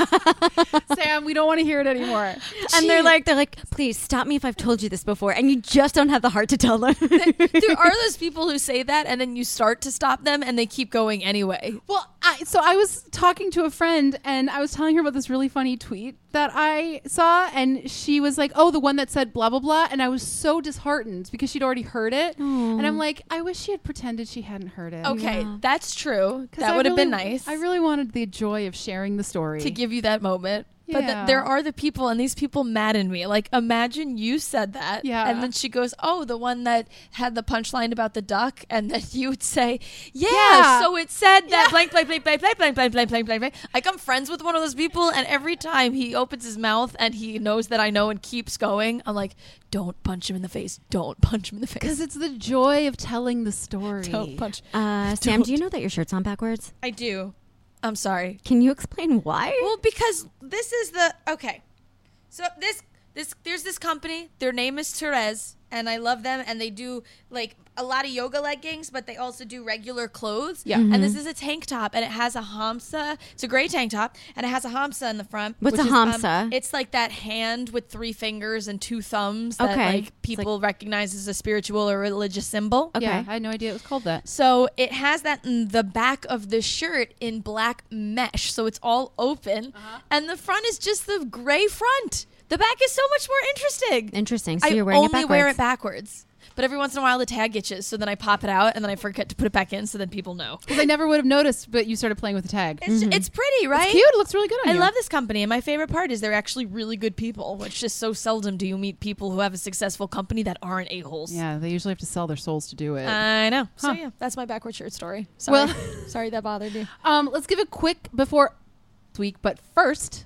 [SPEAKER 6] Sam, we don't want to hear it anymore.
[SPEAKER 7] And they're like, they're like, please stop me if I've told you this before, and you just don't have the heart to tell them.
[SPEAKER 1] There are those people who say that, and then you start to stop them, and they keep going anyway.
[SPEAKER 6] Well, I, so I was talking to a friend, and I was telling her about this really funny tweet that I saw, and she was like, "Oh, the one that said blah blah blah," and I was so disheartened because she'd already heard it, and I'm like, I wish she had pretended she hadn't heard it.
[SPEAKER 1] Okay, that's true.
[SPEAKER 6] 'Cause
[SPEAKER 1] That
[SPEAKER 6] I
[SPEAKER 1] would have been
[SPEAKER 6] really-
[SPEAKER 1] nice.
[SPEAKER 6] I really wanted the joy of sharing the story.
[SPEAKER 1] to give you that moment. But th-
[SPEAKER 6] Yeah.
[SPEAKER 1] there are the people, and these people madden me. Like, imagine you said that,
[SPEAKER 6] Yeah.
[SPEAKER 1] and then she goes, "Oh, the one that had the punchline about the duck," and then you would say, "Yeah,
[SPEAKER 6] Yeah.
[SPEAKER 1] so it said that blank, blank, blank, blank, blank, blank, blank, blank, blank, blank, blank." Like, I'm friends with one of those people, and every time he opens his mouth and he knows that I know and keeps going, I'm like, "Don't punch him in the face! Don't punch him in the
[SPEAKER 6] because
[SPEAKER 1] face!
[SPEAKER 6] it's the joy of telling the story.
[SPEAKER 1] Don't punch."
[SPEAKER 7] Uh, Sam, do you know that your shirt's on backwards?
[SPEAKER 1] I do. I'm sorry.
[SPEAKER 7] Can you explain why?
[SPEAKER 1] Well, because this is the okay. So this this there's this company. Their name is Therese, and I love them. And they do like a lot of yoga leggings, but they also do regular clothes.
[SPEAKER 6] Yeah.
[SPEAKER 1] And this is a tank top, and it has a hamsa. It's a gray tank top, and it has a hamsa in the front.
[SPEAKER 7] What's
[SPEAKER 1] which
[SPEAKER 7] a
[SPEAKER 1] is, um,
[SPEAKER 7] hamsa?
[SPEAKER 1] it's like that hand with three fingers and two thumbs that
[SPEAKER 7] Okay.
[SPEAKER 1] like people recognize as a spiritual or religious symbol.
[SPEAKER 7] Okay.
[SPEAKER 6] Yeah, I had no idea it was called that.
[SPEAKER 1] So it has that in the back of the shirt in black mesh. So it's all open. And the front is just the gray front. The back is so much more interesting.
[SPEAKER 7] Interesting. So
[SPEAKER 1] I
[SPEAKER 7] you're wearing
[SPEAKER 1] only
[SPEAKER 7] it backwards.
[SPEAKER 1] wear it backwards. But every once in a while the tag itches. So then I pop it out and then I forget to put it back in. So then people know.
[SPEAKER 6] Because I never would have noticed, but you started playing with the tag.
[SPEAKER 1] It's, it's pretty, right?
[SPEAKER 6] It's cute. It looks really good on
[SPEAKER 1] I
[SPEAKER 6] you.
[SPEAKER 1] love this company. And my favorite part is they're actually really good people, which just so seldom do you meet people who have a successful company that aren't a-holes.
[SPEAKER 6] Yeah, they usually have to sell their souls to do it.
[SPEAKER 1] I know. So
[SPEAKER 6] Huh.
[SPEAKER 1] yeah, that's my backward shirt story. Sorry.
[SPEAKER 6] Well-
[SPEAKER 1] Sorry that bothered you.
[SPEAKER 6] um, let's give a quick before week, but first,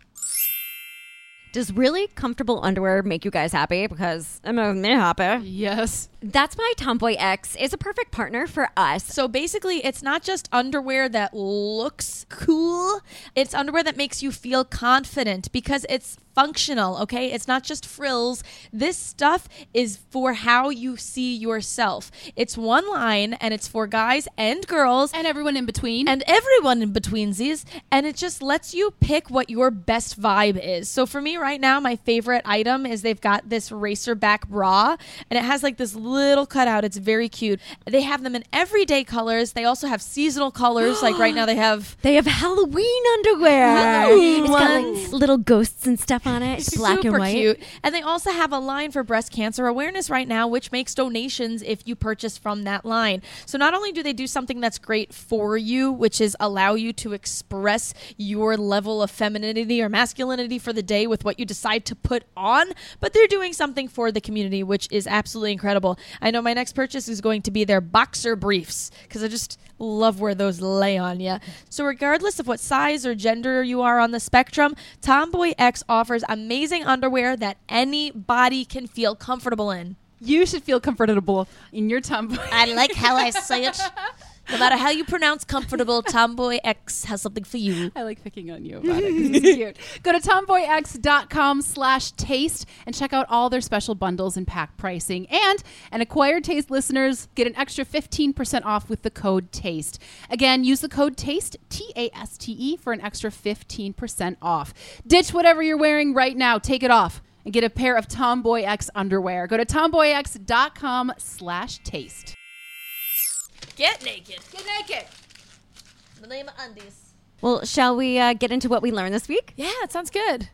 [SPEAKER 7] Does really comfortable underwear make you guys happy? Because I'm a me happy.
[SPEAKER 6] yes.
[SPEAKER 7] That's why Tomboy X is a perfect partner for us.
[SPEAKER 1] So basically, it's not just underwear that looks cool. It's underwear that makes you feel confident because it's functional, okay? It's not just frills. This stuff is for how you see yourself. It's one line, and it's for guys and girls.
[SPEAKER 6] And everyone in between.
[SPEAKER 1] And everyone in betweensies. And it just lets you pick what your best vibe is. So for me right now, my favorite item is they've got this racerback bra. And it has like this little cutout. It's very cute. They have them in everyday colors. They also have seasonal colors. Like right now they have...
[SPEAKER 7] They have Halloween underwear.
[SPEAKER 1] Halloween
[SPEAKER 7] It's got
[SPEAKER 1] ones.
[SPEAKER 7] like little ghosts and stuff on it. It's black
[SPEAKER 1] Super
[SPEAKER 7] and white.
[SPEAKER 1] cute. And they also have a line for breast cancer awareness right now, which makes donations if you purchase from that line. So not only do they do something that's great for you, which is allow you to express your level of femininity or masculinity for the day with what you decide to put on, but they're doing something for the community, which is absolutely incredible. I know my next purchase is going to be their boxer briefs because I just love where those lay on you. So regardless of what size or gender you are on the spectrum, Tomboy X offers amazing underwear that anybody can feel comfortable in.
[SPEAKER 6] You should feel comfortable in your Tomboy.
[SPEAKER 1] I like how I say it. No matter how you pronounce comfortable, Tomboy X has something for you.
[SPEAKER 6] I like picking on you about it 'cause it's cute. Go to tomboyx.com slash taste and check out all their special bundles and pack pricing. And an Acquired Taste listeners get an extra fifteen percent off with the code TASTE. Again, use the code TASTE, T A S T E, for an extra fifteen percent off. Ditch whatever you're wearing right now. Take it off and get a pair of Tomboy X underwear. Go to tomboyx.com slash taste.
[SPEAKER 1] Get naked.
[SPEAKER 6] Get naked.
[SPEAKER 1] The name of undies.
[SPEAKER 7] Well, shall we uh, get into what we learned this week?
[SPEAKER 1] Yeah, it sounds good.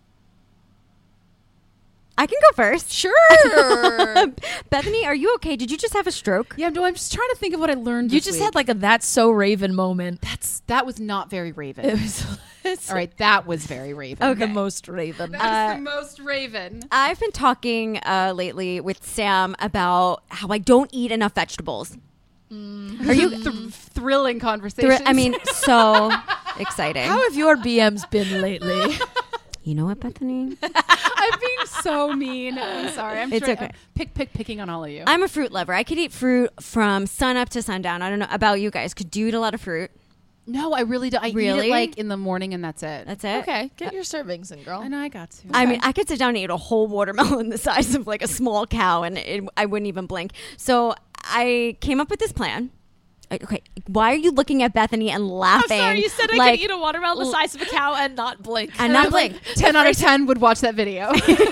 [SPEAKER 7] I can go first.
[SPEAKER 1] Sure.
[SPEAKER 7] Bethany, are you okay? Did you just have a stroke?
[SPEAKER 6] Yeah, no, I'm just trying to think of what I learned
[SPEAKER 1] You
[SPEAKER 6] this
[SPEAKER 1] just
[SPEAKER 6] week.
[SPEAKER 1] had like a That's So Raven moment.
[SPEAKER 6] That's That was not very Raven.
[SPEAKER 1] It was it's
[SPEAKER 6] All right, that was very Raven.
[SPEAKER 7] Okay.
[SPEAKER 1] the most Raven.
[SPEAKER 6] That is the most Raven.
[SPEAKER 7] I've been talking uh, lately with Sam about how I don't eat enough vegetables.
[SPEAKER 6] Are you th- thrilling
[SPEAKER 7] Thr-
[SPEAKER 6] conversations?
[SPEAKER 7] I mean, so exciting.
[SPEAKER 1] How have your B Ms been lately?
[SPEAKER 7] You know what, Bethany?
[SPEAKER 6] I'm being so mean. I'm sorry. I'm
[SPEAKER 7] It's
[SPEAKER 6] sure
[SPEAKER 7] okay.
[SPEAKER 6] I'm pick, pick, picking on all of you.
[SPEAKER 7] I'm a fruit lover. I could eat fruit from sun up to sundown. I don't know about you guys. Could you eat a lot of fruit?
[SPEAKER 6] no, I really do. I eat
[SPEAKER 7] Really?
[SPEAKER 6] it like in the morning, and that's it.
[SPEAKER 7] That's it?
[SPEAKER 1] Okay, get your servings in, girl.
[SPEAKER 6] I know I got to.
[SPEAKER 7] I mean, I could sit down and eat a whole watermelon the size of like a small cow, and it, I wouldn't even blink. So I came up with this plan. Okay, why are you looking at Bethany and laughing?
[SPEAKER 1] I
[SPEAKER 7] like,
[SPEAKER 1] could eat a watermelon the size of a cow and not blink.
[SPEAKER 7] and not blink.
[SPEAKER 6] ten out of ten would watch that video.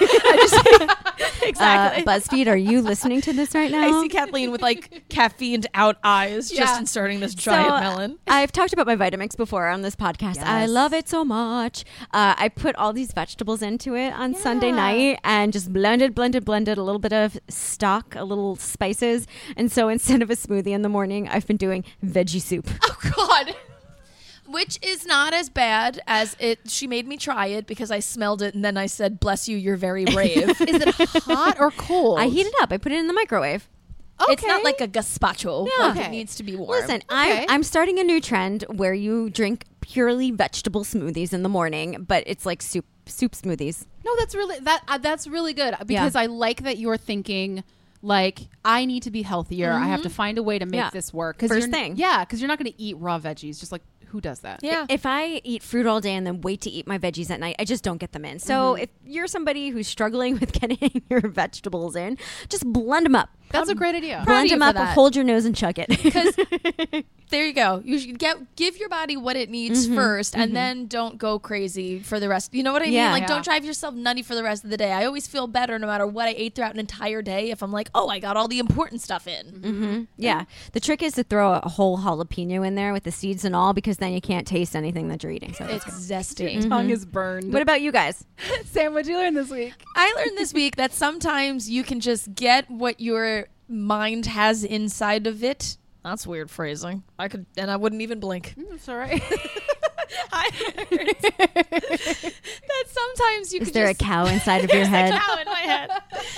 [SPEAKER 1] Exactly.
[SPEAKER 7] Uh, BuzzFeed, are you listening to this right now?
[SPEAKER 1] I see Kathleen with like caffeined out eyes just
[SPEAKER 6] Yeah.
[SPEAKER 1] inserting this giant
[SPEAKER 7] So,
[SPEAKER 1] melon.
[SPEAKER 7] I've talked about my Vitamix before on this podcast. I
[SPEAKER 6] Yes.
[SPEAKER 7] love it so much. Uh, I put all these vegetables into it on Sunday
[SPEAKER 6] Yeah.
[SPEAKER 7] night and just blended, blended, blended a little bit of stock, a little spices. And so instead of a smoothie in the morning, I've been doing veggie soup.
[SPEAKER 1] Oh God. Which is not as bad as it. She made me try it because I smelled it and then I said, "Bless you, you're very brave."
[SPEAKER 6] Is it hot or cold?
[SPEAKER 7] I heat it up. I put it in the microwave.
[SPEAKER 1] It's not like a gazpacho.
[SPEAKER 7] Yeah.
[SPEAKER 1] Like,
[SPEAKER 6] Okay.
[SPEAKER 1] it needs to be warm.
[SPEAKER 7] Listen,
[SPEAKER 6] Okay.
[SPEAKER 7] I, I'm starting a new trend where you drink purely vegetable smoothies in the morning, but it's like soup soup smoothies.
[SPEAKER 6] No, that's really that. Uh, that's really good because I like that you're thinking. Like, I need to be healthier. I have to find a way to make
[SPEAKER 7] Yeah.
[SPEAKER 6] this work. 'Cause
[SPEAKER 7] First
[SPEAKER 6] you're,
[SPEAKER 7] thing.
[SPEAKER 6] Yeah, because you're not going to eat raw veggies. Just like, who does that?
[SPEAKER 1] Yeah.
[SPEAKER 7] If I eat fruit all day and then wait to eat my veggies at night, I just don't get them in. So if you're somebody who's struggling with getting your vegetables in, just blend them up.
[SPEAKER 6] That's a great idea.
[SPEAKER 1] Proud of
[SPEAKER 7] Blend
[SPEAKER 1] you
[SPEAKER 7] them
[SPEAKER 1] for
[SPEAKER 7] up,
[SPEAKER 1] that.
[SPEAKER 7] hold your nose and chug it.
[SPEAKER 1] Because there you go. You should get give your body what it needs
[SPEAKER 7] Mm-hmm.
[SPEAKER 1] first, and then don't go crazy for the rest. You know what I
[SPEAKER 7] Yeah.
[SPEAKER 1] mean? Like,
[SPEAKER 6] Yeah.
[SPEAKER 1] don't drive yourself nutty for the rest of the day. I always feel better no matter what I ate throughout an entire day if I'm like, oh, I got all the important stuff in.
[SPEAKER 7] Mm-hmm. Yeah. The trick is to throw a whole jalapeno in there with the seeds and all, because then you can't taste anything that you're eating. So
[SPEAKER 1] It's zesty.
[SPEAKER 7] Mm-hmm.
[SPEAKER 6] Tongue is burned.
[SPEAKER 7] what about you guys?
[SPEAKER 6] Sam, what'd you learn this week?
[SPEAKER 1] I learned this week that sometimes you can just get what your mind has inside of it. That's weird phrasing. I could, and I wouldn't even blink.
[SPEAKER 6] That's all right.
[SPEAKER 1] I learned that sometimes you
[SPEAKER 7] Is
[SPEAKER 1] could
[SPEAKER 7] there
[SPEAKER 1] just
[SPEAKER 7] a cow inside of your
[SPEAKER 1] There's
[SPEAKER 7] head?
[SPEAKER 1] a cow in my head.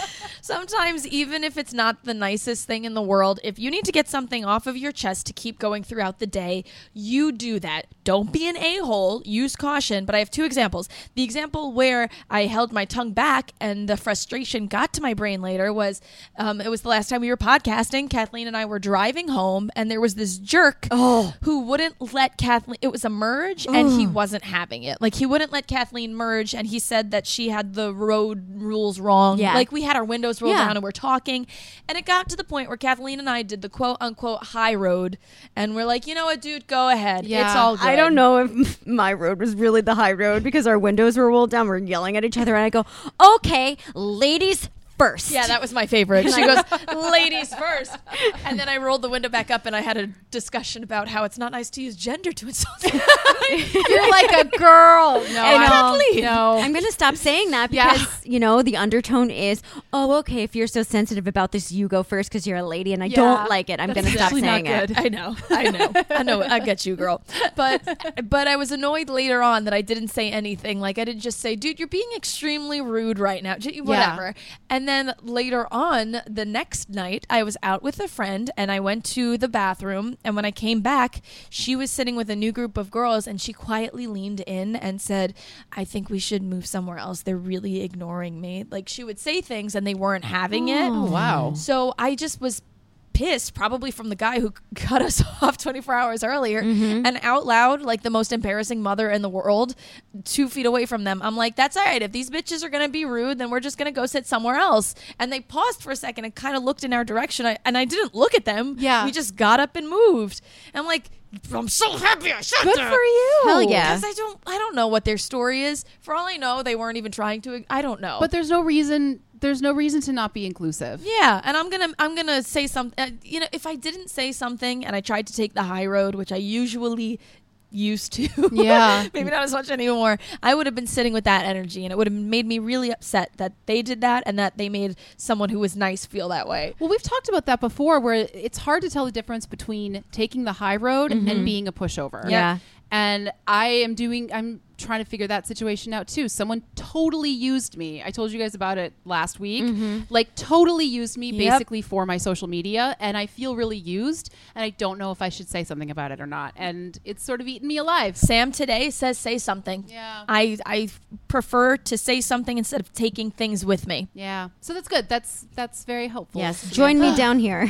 [SPEAKER 1] Sometimes, even if it's not the nicest thing in the world, if you need to get something off of your chest to keep going throughout the day, you do that. Don't be an a-hole. Use caution. But I have two examples. The example where I held my tongue back and the frustration got to my brain later was um, it was the last time we were podcasting. Kathleen and I were driving home, and there was this jerk
[SPEAKER 7] Oh.
[SPEAKER 1] who wouldn't let Kathleen. It was a merge, and he wasn't having it. Like, he wouldn't let Kathleen merge, and he said that she had the road rules wrong.
[SPEAKER 7] Yeah.
[SPEAKER 1] Like, we had our windows rolled
[SPEAKER 7] Yeah.
[SPEAKER 1] down and we're talking, and it got to the point where Kathleen and I did the quote unquote high road, and we're like, you know what, dude, go ahead.
[SPEAKER 6] Yeah.
[SPEAKER 1] It's all good.
[SPEAKER 7] I don't know if my road was really the high road because our windows were rolled down. We're yelling at each other, and I go, "Okay, ladies first."
[SPEAKER 1] Yeah, that was my favorite. She goes, ladies first. And then I rolled the window back up and I had a discussion about how it's not nice to use gender to insult someone.
[SPEAKER 6] You're like a girl. No,
[SPEAKER 7] I know.
[SPEAKER 6] I- no.
[SPEAKER 7] I'm gonna stop saying that
[SPEAKER 6] Yeah.
[SPEAKER 7] because you know the undertone is, oh, okay. If you're so sensitive about this, you go first because you're a lady, and I
[SPEAKER 6] Yeah.
[SPEAKER 7] don't like it. I'm
[SPEAKER 6] That's
[SPEAKER 7] gonna stop
[SPEAKER 6] actually not
[SPEAKER 7] saying it.
[SPEAKER 6] good.
[SPEAKER 1] I know, I know, I know. I get you, girl. But but I was annoyed later on that I didn't say anything. Like, I didn't just say, dude, you're being extremely rude right now. J- Whatever. And then later on, the next night, I was out with a friend and I went to the bathroom. And when I came back, she was sitting with a new group of girls, and she quietly leaned in and said, I think we should move somewhere else. They're really ignoring me. Like, she would say things and they weren't having it.
[SPEAKER 6] Oh, wow.
[SPEAKER 1] So I just was pissed, probably from the guy who cut us off twenty-four hours earlier, and out loud, like the most embarrassing mother in the world, two feet away from them, I'm like, that's all right. If these bitches are gonna be rude, then we're just gonna go sit somewhere else. And they paused for a second and kind of looked in our direction, I, and I didn't look at them.
[SPEAKER 6] Yeah.
[SPEAKER 1] We just got up and moved. And I'm like, I'm so happy I said
[SPEAKER 6] Good
[SPEAKER 1] that.
[SPEAKER 6] for you.
[SPEAKER 7] Hell yeah.
[SPEAKER 1] Because I don't, I don't know what their story is. For all I know, they weren't even trying to. I don't know.
[SPEAKER 6] But there's no reason. There's no reason to not be inclusive.
[SPEAKER 1] Yeah, and I'm gonna I'm gonna say something. Uh, you know, if I didn't say something and I tried to take the high road, which I usually used to,
[SPEAKER 6] Yeah.
[SPEAKER 1] maybe not as much anymore, I would have been sitting with that energy, and it would have made me really upset that they did that and that they made someone who was nice feel that way.
[SPEAKER 6] Well, we've talked about that before, where it's hard to tell the difference between taking the high road and being a pushover.
[SPEAKER 7] Yeah.
[SPEAKER 6] And I am doing, I'm trying to figure that situation out too. Someone totally used me. I told you guys about it last week. Like, totally used me
[SPEAKER 1] Yep.
[SPEAKER 6] basically for my social media. And I feel really used. And I don't know if I should say something about it or not. And it's sort of eaten me alive.
[SPEAKER 1] Sam today says say something.
[SPEAKER 6] Yeah.
[SPEAKER 1] I I prefer to say something instead of taking things with me.
[SPEAKER 6] Yeah. So that's good. That's, that's very helpful.
[SPEAKER 7] Yes, join me down here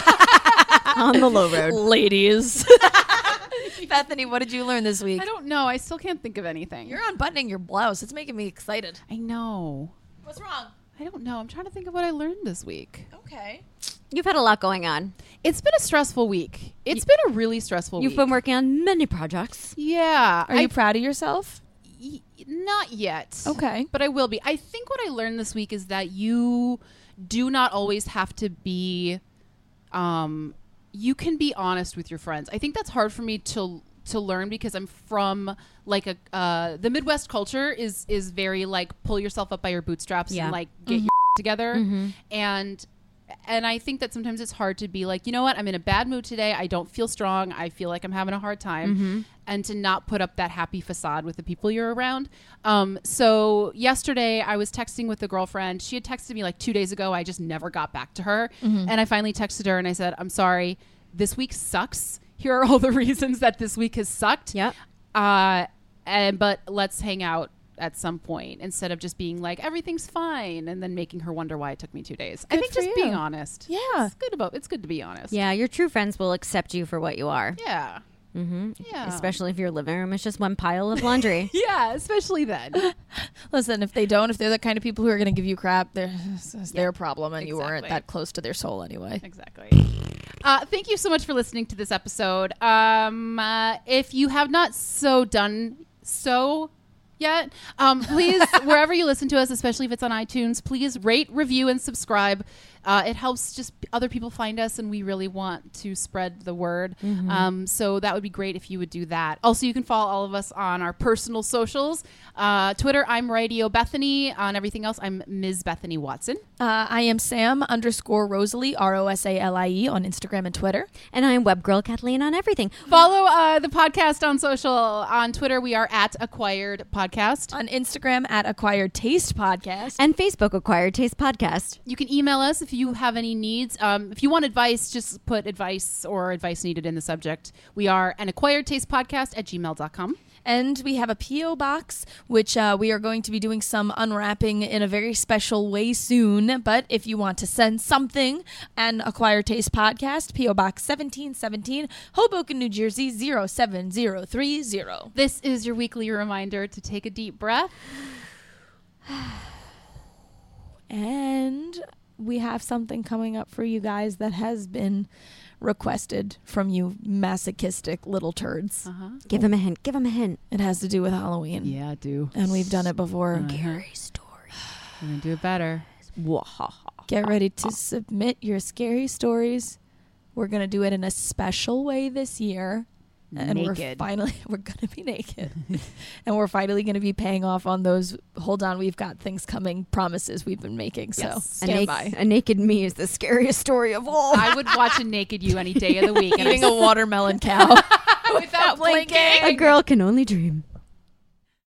[SPEAKER 7] on the low road.
[SPEAKER 1] Ladies. Bethany, what did you learn this week?
[SPEAKER 6] I don't know. I still can't think of anything.
[SPEAKER 1] You're unbuttoning your blouse. It's making me excited.
[SPEAKER 6] I know.
[SPEAKER 1] What's wrong?
[SPEAKER 6] I don't know. I'm trying to think of what I learned this week.
[SPEAKER 1] Okay.
[SPEAKER 7] You've had a lot going on.
[SPEAKER 6] It's been a stressful week. It's been a really stressful
[SPEAKER 7] You've
[SPEAKER 6] week.
[SPEAKER 7] been working on many projects.
[SPEAKER 6] Yeah.
[SPEAKER 1] Are
[SPEAKER 6] I-
[SPEAKER 1] you proud of yourself?
[SPEAKER 6] y- not yet.
[SPEAKER 1] Okay.
[SPEAKER 6] But I will be. I think what I learned this week is that you do not always have to be um you can be honest with your friends. I think that's hard for me to to learn because I'm from like a uh the Midwest culture is is very like pull yourself up by your bootstraps
[SPEAKER 7] Yeah.
[SPEAKER 6] and like get your together. And and I think that sometimes it's hard to be like, you know what, I'm in a bad mood today. I don't feel strong. I feel like I'm having a hard time. And to not put up that happy facade with the people you're around. Um, so yesterday I was texting with a girlfriend. She had texted me like two days ago. I just never got back to her. And I finally texted her and I said, I'm sorry. This week sucks. Here are all the reasons that this week has sucked.
[SPEAKER 7] Yep.
[SPEAKER 6] Uh, and but let's hang out at some point instead of just being like everything's fine and then making her wonder why it took me two days. I
[SPEAKER 1] Good
[SPEAKER 6] think
[SPEAKER 1] for
[SPEAKER 6] just
[SPEAKER 1] you.
[SPEAKER 6] being honest.
[SPEAKER 1] Yeah.
[SPEAKER 6] It's good about it's good to be honest.
[SPEAKER 7] Yeah, your true friends will accept you for what you are.
[SPEAKER 6] Yeah.
[SPEAKER 7] Mm-hmm.
[SPEAKER 6] Yeah.
[SPEAKER 7] Especially if your living room is just one pile of laundry.
[SPEAKER 6] Yeah, especially then.
[SPEAKER 1] Listen, if they don't, if they're the kind of people who are going to give you crap, they're, it's their problem, and you weren't
[SPEAKER 6] Exactly.
[SPEAKER 1] that close to their soul anyway.
[SPEAKER 6] Exactly. Uh, thank you so much for listening to this episode. Um, uh, if you have not so done so yet, um, please, wherever you listen to us, especially if it's on iTunes, please rate, review, and subscribe. Uh, it helps just other people find us, and we really want to spread the word.
[SPEAKER 7] Mm-hmm.
[SPEAKER 6] Um, so that would be great if you would do that. Also, you can follow all of us on our personal socials. Uh, Twitter, I'm Radio Bethany. On everything else, I'm Miz Bethany Watson.
[SPEAKER 1] Uh, I am Sam underscore Rosalie, R O S A L I E, on Instagram and Twitter.
[SPEAKER 7] And I'm Web Girl Kathleen on everything.
[SPEAKER 6] Follow uh, the podcast on social. On Twitter, we are at Acquired Podcast.
[SPEAKER 1] On Instagram at Acquired Taste Podcast.
[SPEAKER 7] And Facebook, Acquired Taste Podcast.
[SPEAKER 6] You can email us if you have any needs. Um, if you want advice, just put advice or advice needed in the subject. We are an Acquired Taste Podcast at gmail dot com.
[SPEAKER 1] And we have a P O box, which uh, we are going to be doing some unwrapping in a very special way soon. But if you want to send something, an Acquired Taste Podcast, P O Box seventeen seventeen, Hoboken, New Jersey, zero seven zero three zero.
[SPEAKER 6] This is your weekly reminder to take a deep breath.
[SPEAKER 1] And we have something coming up for you guys that has been requested from you masochistic little turds.
[SPEAKER 6] Uh-huh.
[SPEAKER 7] Give him a hint. Give him a hint.
[SPEAKER 1] It has to do with Halloween.
[SPEAKER 6] Yeah, I do.
[SPEAKER 1] And we've done it before.
[SPEAKER 7] Scary story.
[SPEAKER 6] We're going to do it better.
[SPEAKER 1] Get ready to submit your scary stories. We're going to do it in a special way this year. And we're
[SPEAKER 6] Naked.
[SPEAKER 1] finally, we're going to be naked. And we're finally going to be paying off on those, hold on, we've got things coming, promises we've been making. So
[SPEAKER 6] Yes.
[SPEAKER 7] A,
[SPEAKER 1] stand
[SPEAKER 7] nak-
[SPEAKER 1] by.
[SPEAKER 7] a naked me is the scariest story of all.
[SPEAKER 6] I would watch a naked you any day of the week. And
[SPEAKER 1] Eating
[SPEAKER 6] I'm
[SPEAKER 1] a watermelon cow.
[SPEAKER 6] without blinking.
[SPEAKER 7] A girl can only dream.